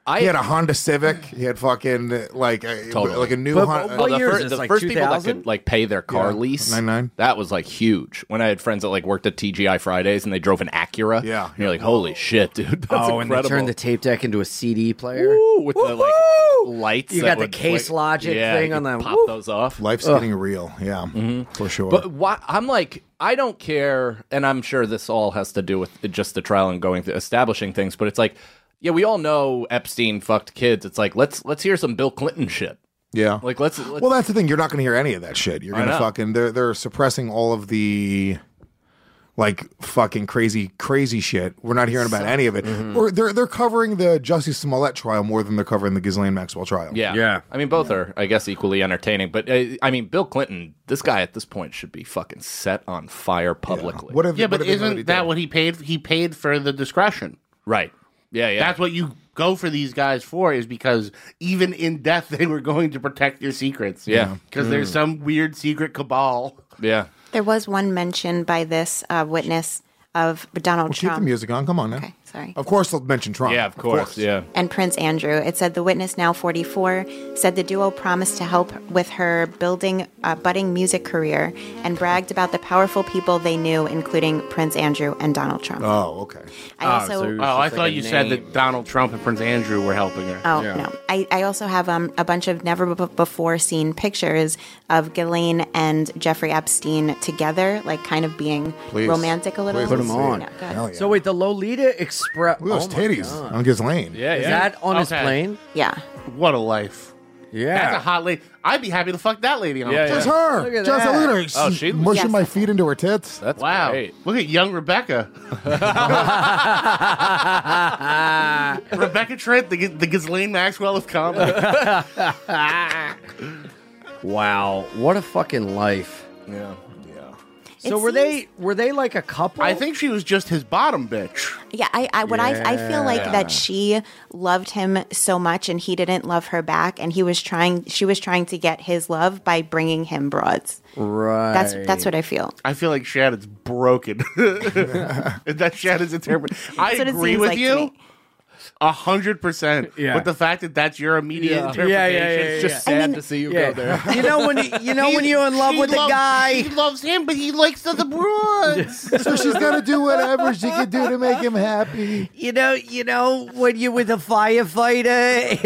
I he had a Honda Civic. He had fucking like a, Totally. like a new But- Honda. what the year is first, this, the like first people that two thousand? could like pay their car Yeah, lease, ninety-nine. that was like huge. When I had friends that like worked at T G I Fridays and they drove an Acura, Yeah. and you're like, holy shit, dude, that's oh, and they incredible. turned the tape deck into a C D player. Woo, with the like Woo-hoo! lights. You that got the would, Case like- Logic yeah, thing you on could that. Pop Woo. those off. Life's getting real. Yeah, for sure. But why, I'm like, I don't care, and I'm sure this all has to do with just the trial and going through establishing things. But it's like, yeah, we all know Epstein fucked kids. It's like let's let's hear some Bill Clinton shit. yeah. Like let's, let's Well, that's the thing. You're not going to hear any of that shit. You're I going to know. fucking. They're they're suppressing all of the, like fucking crazy crazy shit. We're not hearing about any of it. Mm-hmm. Or they're they're covering the Jussie Smollett trial more than they're covering the Ghislaine Maxwell trial. yeah, Yeah. I mean, both are, I guess, equally entertaining. But uh, I mean, Bill Clinton, this guy at this point should be fucking set on fire publicly. What have Yeah, what but have they already isn't that done? what he paid? He paid for the discretion. Right? Yeah, yeah. That's what you go for these guys for, is because even in death they were going to protect your secrets. Yeah. Because there's some weird secret cabal. yeah. There was one mention by this uh, witness of Donald Well, keep Trump the music on. Come on now. Okay, sorry. Of course, they'll mention Trump. Yeah, of course. Yeah. and Prince Andrew. It said the witness, now forty-four, said the duo promised to help with her building a budding music career and bragged about the powerful people they knew, including Prince Andrew and Donald Trump. Oh, okay. I Oh, also so- Oh, I just thought like a you said name. that Donald Trump and Prince Andrew were helping her. Oh Yeah. no! I, I also have um, a bunch of never b- before seen pictures of Ghislaine and Jeffrey Epstein together, like kind of being Please. romantic a little. Please, Put 'em on. Yeah, go ahead. Hell yeah. So wait, the Lolita Express. Look at those oh my titties God. on Ghislaine. Yeah, Is yeah. that on his Okay. plane? Yeah. What a life. Yeah. That's a hot lady. I'd be happy to fuck that lady on Yeah, the Just yeah. her. Look at Just that. look at her. Oh, she- mushing Yes. my feet into her tits. That's Wow. great. Look at young Rebecca. Rebecca Trent, the, the Ghislaine Maxwell of comedy. Wow, what a fucking life. Yeah. So It were seems- they were they like a couple? I think she was just his bottom bitch. Yeah, I, I what I I feel like Yeah. that she loved him so much and he didn't love her back, and he was trying she was trying to get his love by bringing him broads. right. That's that's what I feel. I feel like Shannon's broken. That's Shannon's interpretation. I That's what it agree seems with like to you me. a hundred percent. Yeah. With the fact that that's your immediate Yeah. interpretation. Yeah, yeah, yeah, It's just I sad mean- to see you Yeah. go there. You know when you, you know when you're in love She with a loves- guy. She loves him, but he likes the, the broads. So she's gonna do whatever she can do to make him happy. You know, you know when you're with a firefighter.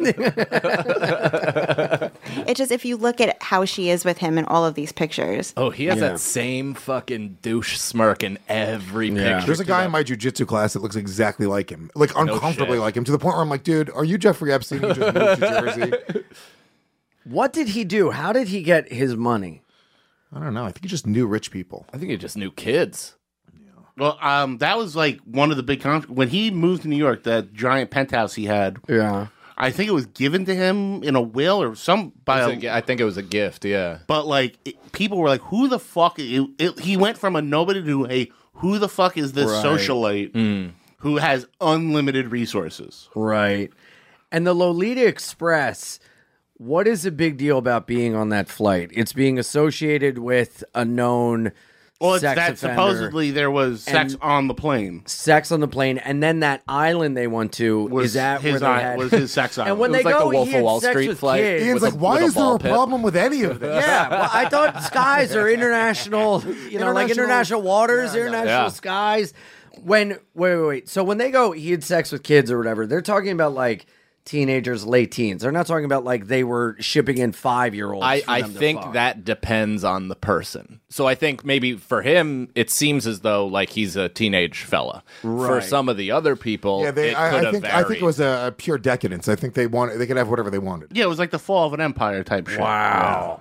And It's just if you look at how she is with him in all of these pictures. Oh, he has Yeah. that same fucking douche smirk in every Yeah. picture. There's a guy in my jujitsu class that looks exactly like him, like uncomfortably shit. like him, to the point where I'm like, dude, are you Jeffrey Epstein? You just moved to Jersey. what did he do? How did he get his money? I don't know. I think he just knew rich people. I think he just knew kids. Well, um, that was like one of the big con- when he moved to New York. That giant penthouse he had. Yeah. I think it was given to him in a will or some by. It A, was a- I think it was a gift. Yeah. but like it, people were like, "Who the fuck?" It, it, he went from a nobody to a who the fuck is this Right. socialite who has unlimited resources? Right. And the Lolita Express, what is the big deal about being on that flight? It's being associated with a known Well, it's sex that offender. supposedly there was sex And- on the plane. Sex on the plane, and then that island they went to Was is that his where they i- had was his sex And island. when It they was like go, the Wolf he of had Wall sex Street with flight. kids. Ian's With like, a- why with a is there ball a pit. problem with any of this? Yeah, well, I thought skies are international, you know, like International- international waters, Yeah, I know. international Yeah. skies. When wait, wait, wait. So when they go, he had sex with kids or whatever. They're talking about like teenagers, late teens. They're not talking about like they were shipping in five year olds. I, I think that depends on the person. So I think maybe for him, it seems as though like he's a teenage fella. For Right. some of the other people, Yeah, they, it I, could I have think I varied. think it was a, a pure decadence. I think they wanted they could have whatever they wanted. Yeah, it was like the fall of an empire type shit. wow.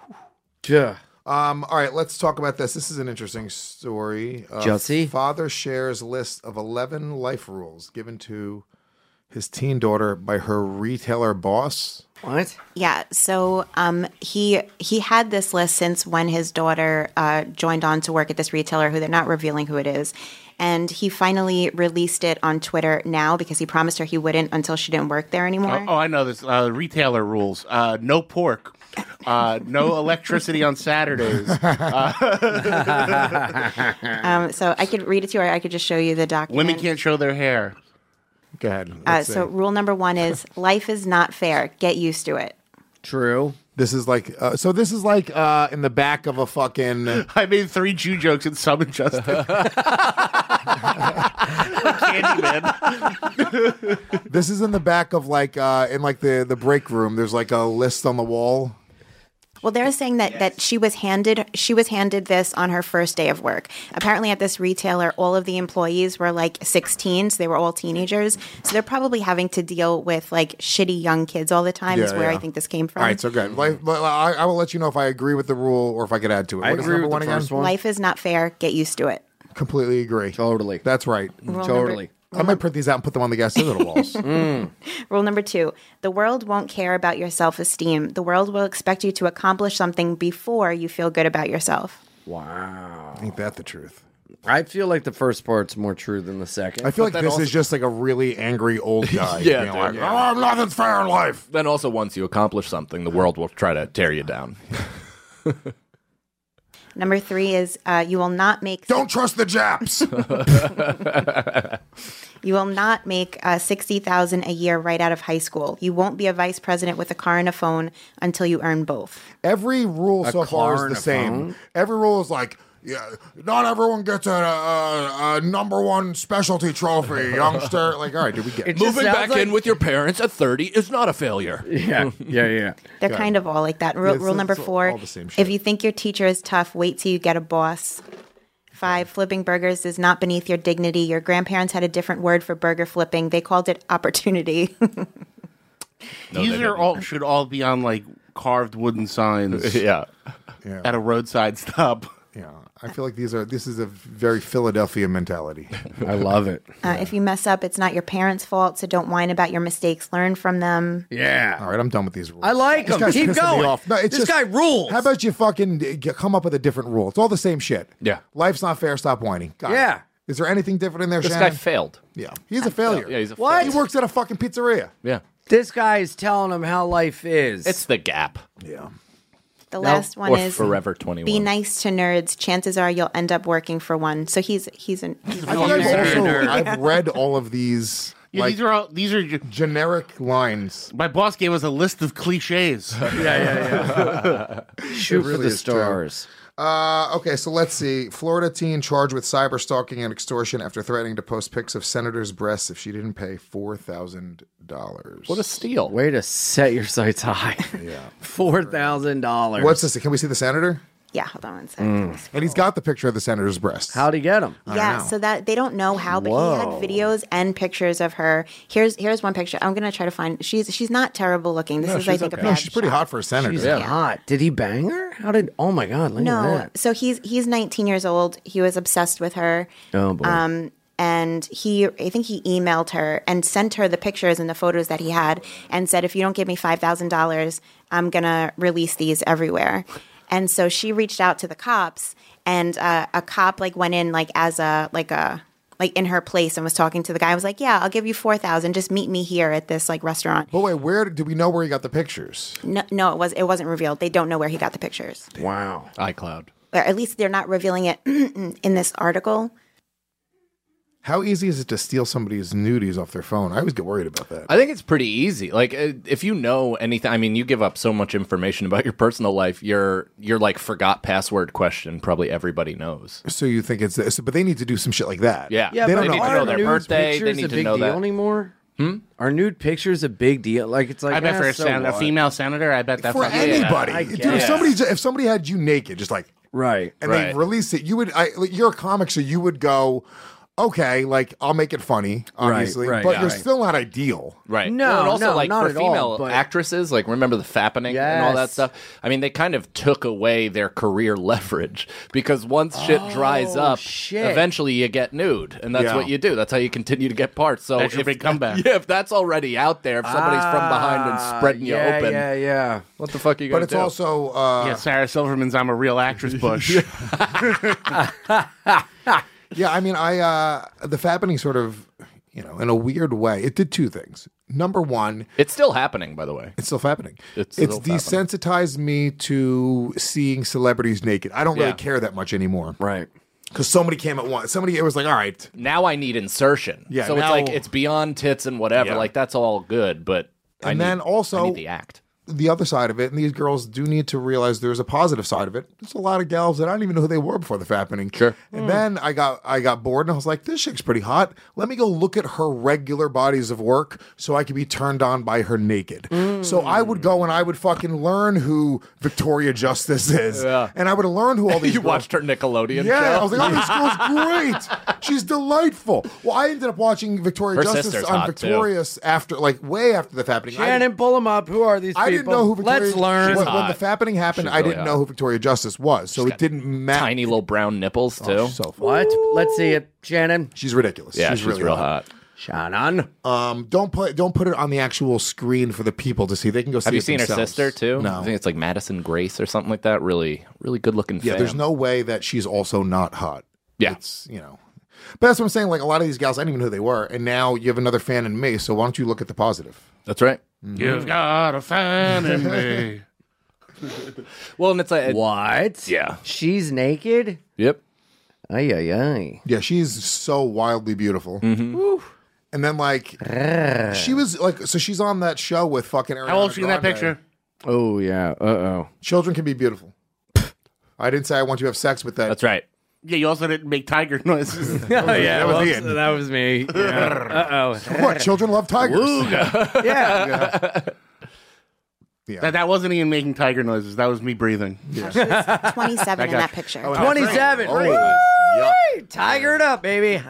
Yeah. Um, all right, let's talk about this. This is an interesting story. Uh, Jussie? Father shares list of eleven life rules given to his teen daughter by her retailer boss. What? Yeah, so um, he he had this list since when his daughter uh, joined on to work at this retailer, who they're not revealing who it is, and he finally released it on Twitter now because he promised her he wouldn't until she didn't work there anymore. Oh, oh, I know this. Uh, retailer rules: uh, no pork, uh, no electricity on Saturdays. Um, so I could read it to you, or I could just show you the document. Women can't show their hair. Go ahead. Uh, Let's so see. rule number one is life is not fair. Get used to it. True. This is like uh, so. This is like uh, in the back of a fucking. I made three Jew jokes and some Justin. Candyman. This is in the back of like uh, in like the the break room. There's like a list on the wall. Well, they're saying that, that she was handed she was handed this on her first day of work. Apparently, at this retailer, all of the employees were like sixteen, so they were all teenagers. So they're probably having to deal with like shitty young kids all the time. is Yeah, where yeah. I think this came from. All right, so good. Like, but I, I will let you know if I agree with the rule or if I could add to it. I What is agree number with one the again? first one. Life is not fair. Get used to it. Completely agree. Totally. That's right. Rule Totally. number- I might print these out and put them on the gas digital walls. Rule number two, the world won't care about your self-esteem. The world will expect you to accomplish something before you feel good about yourself. Wow. Ain't that the truth? I feel like the first part's more true than the second. I feel like then this also- is just like a really angry old guy. Yeah, being like, dude, oh, nothing's fair in life. Then also, once you accomplish something, the world will try to tear you down. Number three is uh, you will not make Don't trust the Japs. you will not make uh, sixty thousand a year right out of high school. You won't be a vice president with a car and a phone until you earn both. Every rule so far car is and the a same. phone? Every rule is like, yeah, not everyone gets a, a, a number one specialty trophy, youngster. Like, all right, did we get It it? just Moving sounds back like- in with your parents at thirty is not a failure. Yeah, yeah, yeah. They're kind of all like that. Rule, it's- rule number it's all- four, all the same if shit. you think your teacher is tough, wait till you get a boss. Five, flipping burgers is not beneath your dignity. Your grandparents had a different word for burger flipping. They called it opportunity. These are all should all be on like carved wooden signs Yeah. Yeah. at a roadside stop. Yeah, I feel like these are. This is a very Philadelphia mentality. I love it. Uh, if you mess up, it's not your parents' fault, so don't whine about your mistakes. Learn from them. Yeah. All right, I'm done with these rules. I like This them. guy's Keep pissing me going. off. No, it's this just- guy rules. How about you fucking d- g- come up with a different rule? It's all the same shit. Yeah. Life's not fair. Stop whining. Got it. Yeah. Is there anything different in there, This Shannon? guy failed. Yeah. He's a failure. Yeah, he's a What? He works at a fucking pizzeria. Yeah. This guy is telling him how life is. It's the gap. Yeah. The last one Or is Forever twenty-one. be nice to nerds. Chances are you'll end up working for one. So he's he's an he's I a think I've nerd. also I've read all of these Yeah, like these are all these are. ju- generic lines. My boss gave us a list of cliches. yeah, yeah, yeah. Shoot for really the is true. stars. Uh, okay, so let's see. Florida teen charged with cyber stalking and extortion after threatening to post pics of senator's breasts if she didn't pay four thousand dollars. What a steal. Way to set your sights high. Yeah. Four thousand dollars. What's this? Can we see the senator? Yeah, hold on one second. And he's got the picture of the senator's breasts. How'd he get them? Yeah, know. so that they don't know how, but he Whoa. had videos and pictures of her. Here's here's one picture. I'm gonna try to find. She's she's not terrible looking. This No, is I she's think okay. a No, bad she's pretty shot. hot for a senator. She's Yeah. hot. Did he bang her? How did? Oh my god! Look at No, that. so he's he's nineteen years old. He was obsessed with her. Oh boy. Um, and he, I think he emailed her and sent her the pictures and the photos that he had, and said, "If you don't give me five thousand dollars, I'm gonna release these everywhere." And so she reached out to the cops, and uh, a cop like went in like as a like a like in her place and was talking to the guy. I was like, "Yeah, I'll give you four thousand. Just meet me here at this like restaurant." But wait, where do we know where he got the pictures? No, no, it was it wasn't revealed. They don't know where he got the pictures, wow. iCloud. or at least they're not revealing it in this article. How easy is it to steal somebody's nudies off their phone? I always get worried about that. I think it's pretty easy. Like, uh, if you know anything, I mean, you give up so much information about your personal life. Your your like forgot password question, probably everybody knows. So you think it's this, but they need to do some shit like that. Yeah, Yeah, They but don't know are either. their nude birthday, they pictures need a to big know deal that. anymore? Hmm? Are nude pictures a big deal? Like it's like I bet eh, for a, so sen- a what? female senator, I bet that For fucking- anybody, I dude. If guess. somebody if somebody had you naked, just like Right. and Right. they released it, you would. I, like, you're a comic, so you would go, okay, like I'll make it funny, obviously, right, but yeah. you're right. still not ideal. Right. No, Well, and also no, like not for at all, female but- actresses, like remember the fappening and all that Yes. stuff. I mean, they kind of took away their career leverage because once shit dries Oh, up, shit. eventually you get nude, and that's Yeah. what you do. That's how you continue to get parts. So That's your if, big comeback. Yeah, if that's already out there, if somebody's from behind and spreading you Ah, yeah, open, Yeah, yeah. what the fuck are you But gonna it's do? also uh, Yeah, Sarah Silverman's I'm a real actress bush. yeah. I mean, I uh, the fappening sort of, you know, in a weird way, it did two things. Number one, It's still happening, by the way. it's still happening. It's It's, still happening. desensitized me to seeing celebrities naked. I don't really Yeah. care that much anymore. Right. because somebody came at once. Somebody, it was like, all right. Now I need insertion. Yeah, So now- it's like, it's beyond tits and whatever. Yeah. Like, that's all good, but I And need, then also- I need the act. The other side of it, and these girls do need to realize there's a positive side of it. There's a lot of gals that I didn't even know who they were before the happening. Sure. And then I got I got bored and I was like, this chick's pretty hot. Let me go look at her regular bodies of work so I could be turned on by her naked. So I would go and I would fucking learn who Victoria Justice is. Yeah. And I would learn who all these You girls- watched her Nickelodeon Yeah, show? I was like, oh, this girl's great. She's delightful. Well, I ended up watching Victoria Her Justice sister's on hot, too. Victorious after, like, way after the happening. I Shannon, pull them up. Who are these people? I didn't know who Victoria. Let's learn. When, when hot. the fappening happened, She's I really didn't hot. know who Victoria Justice was, so it didn't matter. Tiny little brown nipples, too. Oh, she's so fun. What? Let's see it, Shannon. She's ridiculous. yeah, she's, she's, really real hot. hot. Shannon. Um, don't put don't put it on the actual screen for the people to see. They can go see. Have you it seen her themselves. sister, too? No. I think it's like Madison Grace or something like that. Really, really good looking Yeah, fam. there's no way that she's also not hot. Yeah. It's, you know. But that's what I'm saying. Like, a lot of these gals, I didn't even know who they were. And now you have another fan in me, so why don't you look at the positive? That's right. You've got a fan in me. Well, and it's like, What? yeah. She's naked? Yep. Ay, ay, ay. Yeah, she's so wildly beautiful. Mm-hmm. And then, like, she was, like, so she's on that show with fucking Ariana How old is she in that Grande. picture? Oh, yeah. Uh-oh. Children can be beautiful. I didn't say I want you to have sex with that. That's right. Yeah, you also didn't make tiger noises. Oh, yeah. that was whoops, Ian. that was me. Yeah. Uh-oh. What? Children love tigers. Yeah. Yeah. that, that wasn't even making tiger noises. That was me breathing. twenty-seven in got that you. picture. Oh, twenty-seven. Oh, Woo! Tiger it up, baby.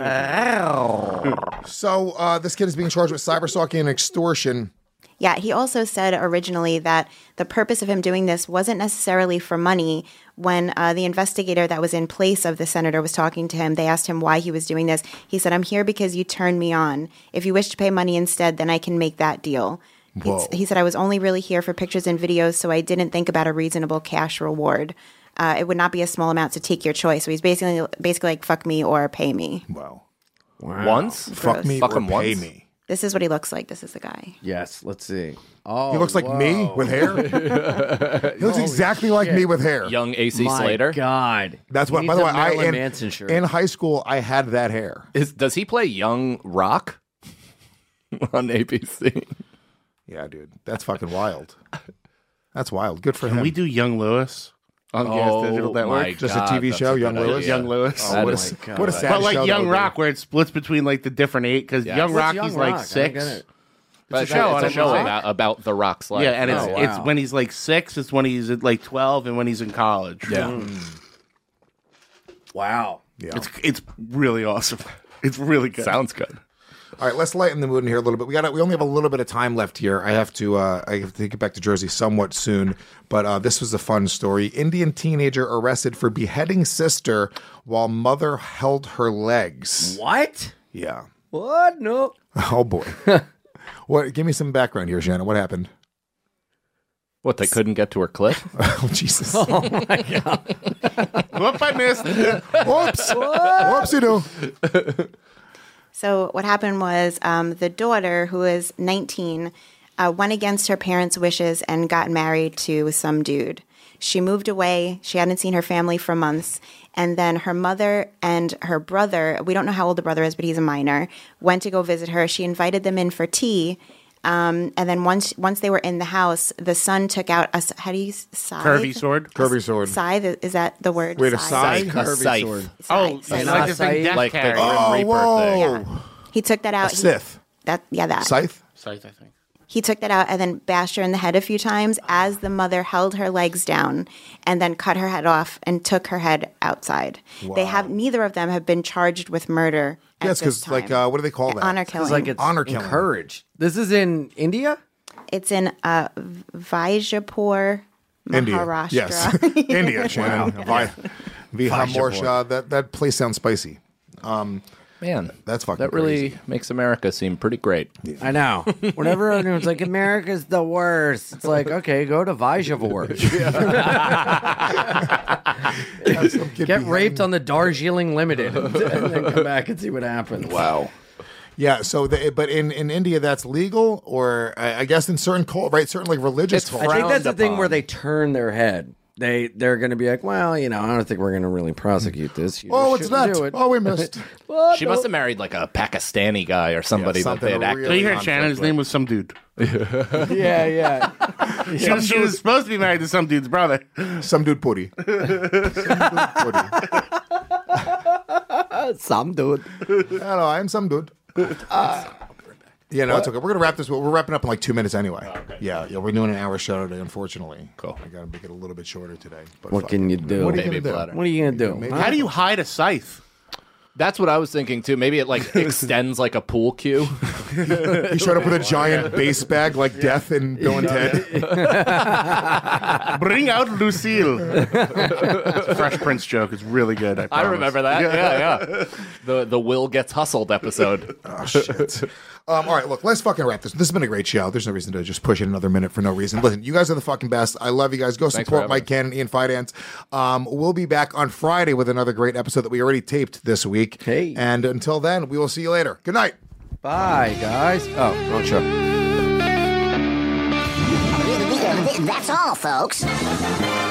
So uh, this kid is being charged with cyberstalking and extortion. Yeah, he also said originally that the purpose of him doing this wasn't necessarily for money. When uh, the investigator that was in place of the senator was talking to him, they asked him why he was doing this. He said, I'm here because you turned me on. If you wish to pay money instead, then I can make that deal. Whoa. It's- He said, I was only really here for pictures and videos, so I didn't think about a reasonable cash reward. Uh, it would not be a small amount to take your choice. So he's basically basically like, fuck me or pay me. Wow. Once? Fuck me Fuck or him pay once. me. This is what he looks like. This is the guy. Yes, let's see. Oh, He looks like me whoa. with hair. He looks exactly like me with hair. Young A C My Slater. God. That's He what. By needs the a way, I Marilyn in, Manson shirt. in high school I had that hair. Is, does he play Young Rock on A B C? Yeah, dude, that's fucking wild. That's wild. Good for Can him. we do Young Lewis on Gas Digital Network? my Just a God, T V that's show, good Young Lewis? idea. Young Lewis. Oh, That what, is- a, what a sad But like show that Young would be. Rock, where it splits between like the different eight, because Yes. Young What's Rock Young he's like Rock? I don't six. get it. But It's a show It's on a show N B C. about, about the Rock's life. Yeah, and it's Oh, wow. it's when he's like six, it's when he's at like twelve, and when he's in college. Yeah. Wow. Yeah. It's it's really awesome. It's really good. Sounds good. All right, let's lighten the mood in here a little bit. We got we only have a little bit of time left here. I have to uh, I have to get back to Jersey somewhat soon, but uh, this was a fun story. Indian teenager arrested for beheading sister while mother held her legs. What? Yeah. What? No. Oh boy. What? Give me some background here, Shannon. What happened? What, they couldn't get to her clit? Oh Jesus! Oh my God. Whoop, I missed. Whoops! Whoopsie doo! So what happened was um, the daughter, who is nineteen, uh, went against her parents' wishes and got married to some dude. She moved away. She hadn't seen her family for months. And then her mother and her brother, we don't know how old the brother is, but he's a minor, went to go visit her. She invited them in for tea. Um, and then once once they were in the house, the son took out a, s- how do you, s- scythe? Curvy sword. Curvy sword. Scythe, is that the word? Wait, a Scythe? scythe? A scythe. Oh, Scythe. it's And like a the thing scythe? Death Like the carry. Grim Oh, Reaper whoa! thing. Yeah. He took that A out. He- Sith. that yeah, that. Scythe. Scythe, I think. He took that out and then bashed her in the head a few times as the mother held her legs down and then cut her head off and took her head outside. They have neither of them have been charged with murder. At Yes, this because like time. uh, what do they call that? honor It's killing. like it's Honor killing. encouraged. This is in India? It's in uh, Vijapur, India. Maharashtra. Yes, India. Shannon. Vi- Vihamorsha. That that place sounds spicy. Um, Man, That's fucking that really crazy. makes America seem pretty great. I know. Whenever everyone's like, America's the worst, it's like, okay, go to Vijapur. have some kid Get behind- raped on the Darjeeling Limited and then come back and see what happens. Wow. Yeah. So, the, but in, in India, that's legal, or I, I guess in certain cult, right? Certain like religious It's cults. I think that's the frowned thing upon. where they turn their head. they they're going to be like, well, you know, I don't think we're going to really prosecute this. You Oh, just it's not. shouldn't do it. Oh, we missed. She must have married like a Pakistani guy or somebody that they had acted. So you heard Shannon's name was some dude. Yeah, yeah. She, was, she was supposed to be married to some dude's brother. Some dude putty. Some dude. Hello, I'm some dude. Uh, yeah, no, it's okay. We're gonna wrap this. We're wrapping up in like two minutes anyway. Oh, okay. Yeah, yeah, we're doing an hour show today. Unfortunately, cool. I gotta make it a little bit shorter today. But What fuck can it. you do? What are you Baby gonna bladder. do? What are you going to do? Maybe- How do you hide a scythe? That's what I was thinking too. Maybe it like extends like a pool cue. He showed up with a giant base bag like Death in Bill and Ted. Bring out Lucille. It's a Fresh Prince joke. It's really good. I, I promise. remember that. Yeah, yeah. The the Will Gets Hustled episode. Oh shit. Um, all right, look, let's fucking wrap this. This has been a great show. There's no reason to just push it another minute for no reason. Listen, you guys are the fucking best. I love you guys. Go Thanks support for Mike having Cannon, Ian Fidance. Um, we'll be back on Friday with another great episode that we already taped this week. Hey. And until then, we will see you later. Good night. Bye, guys. Oh, wrong show. That's all, folks.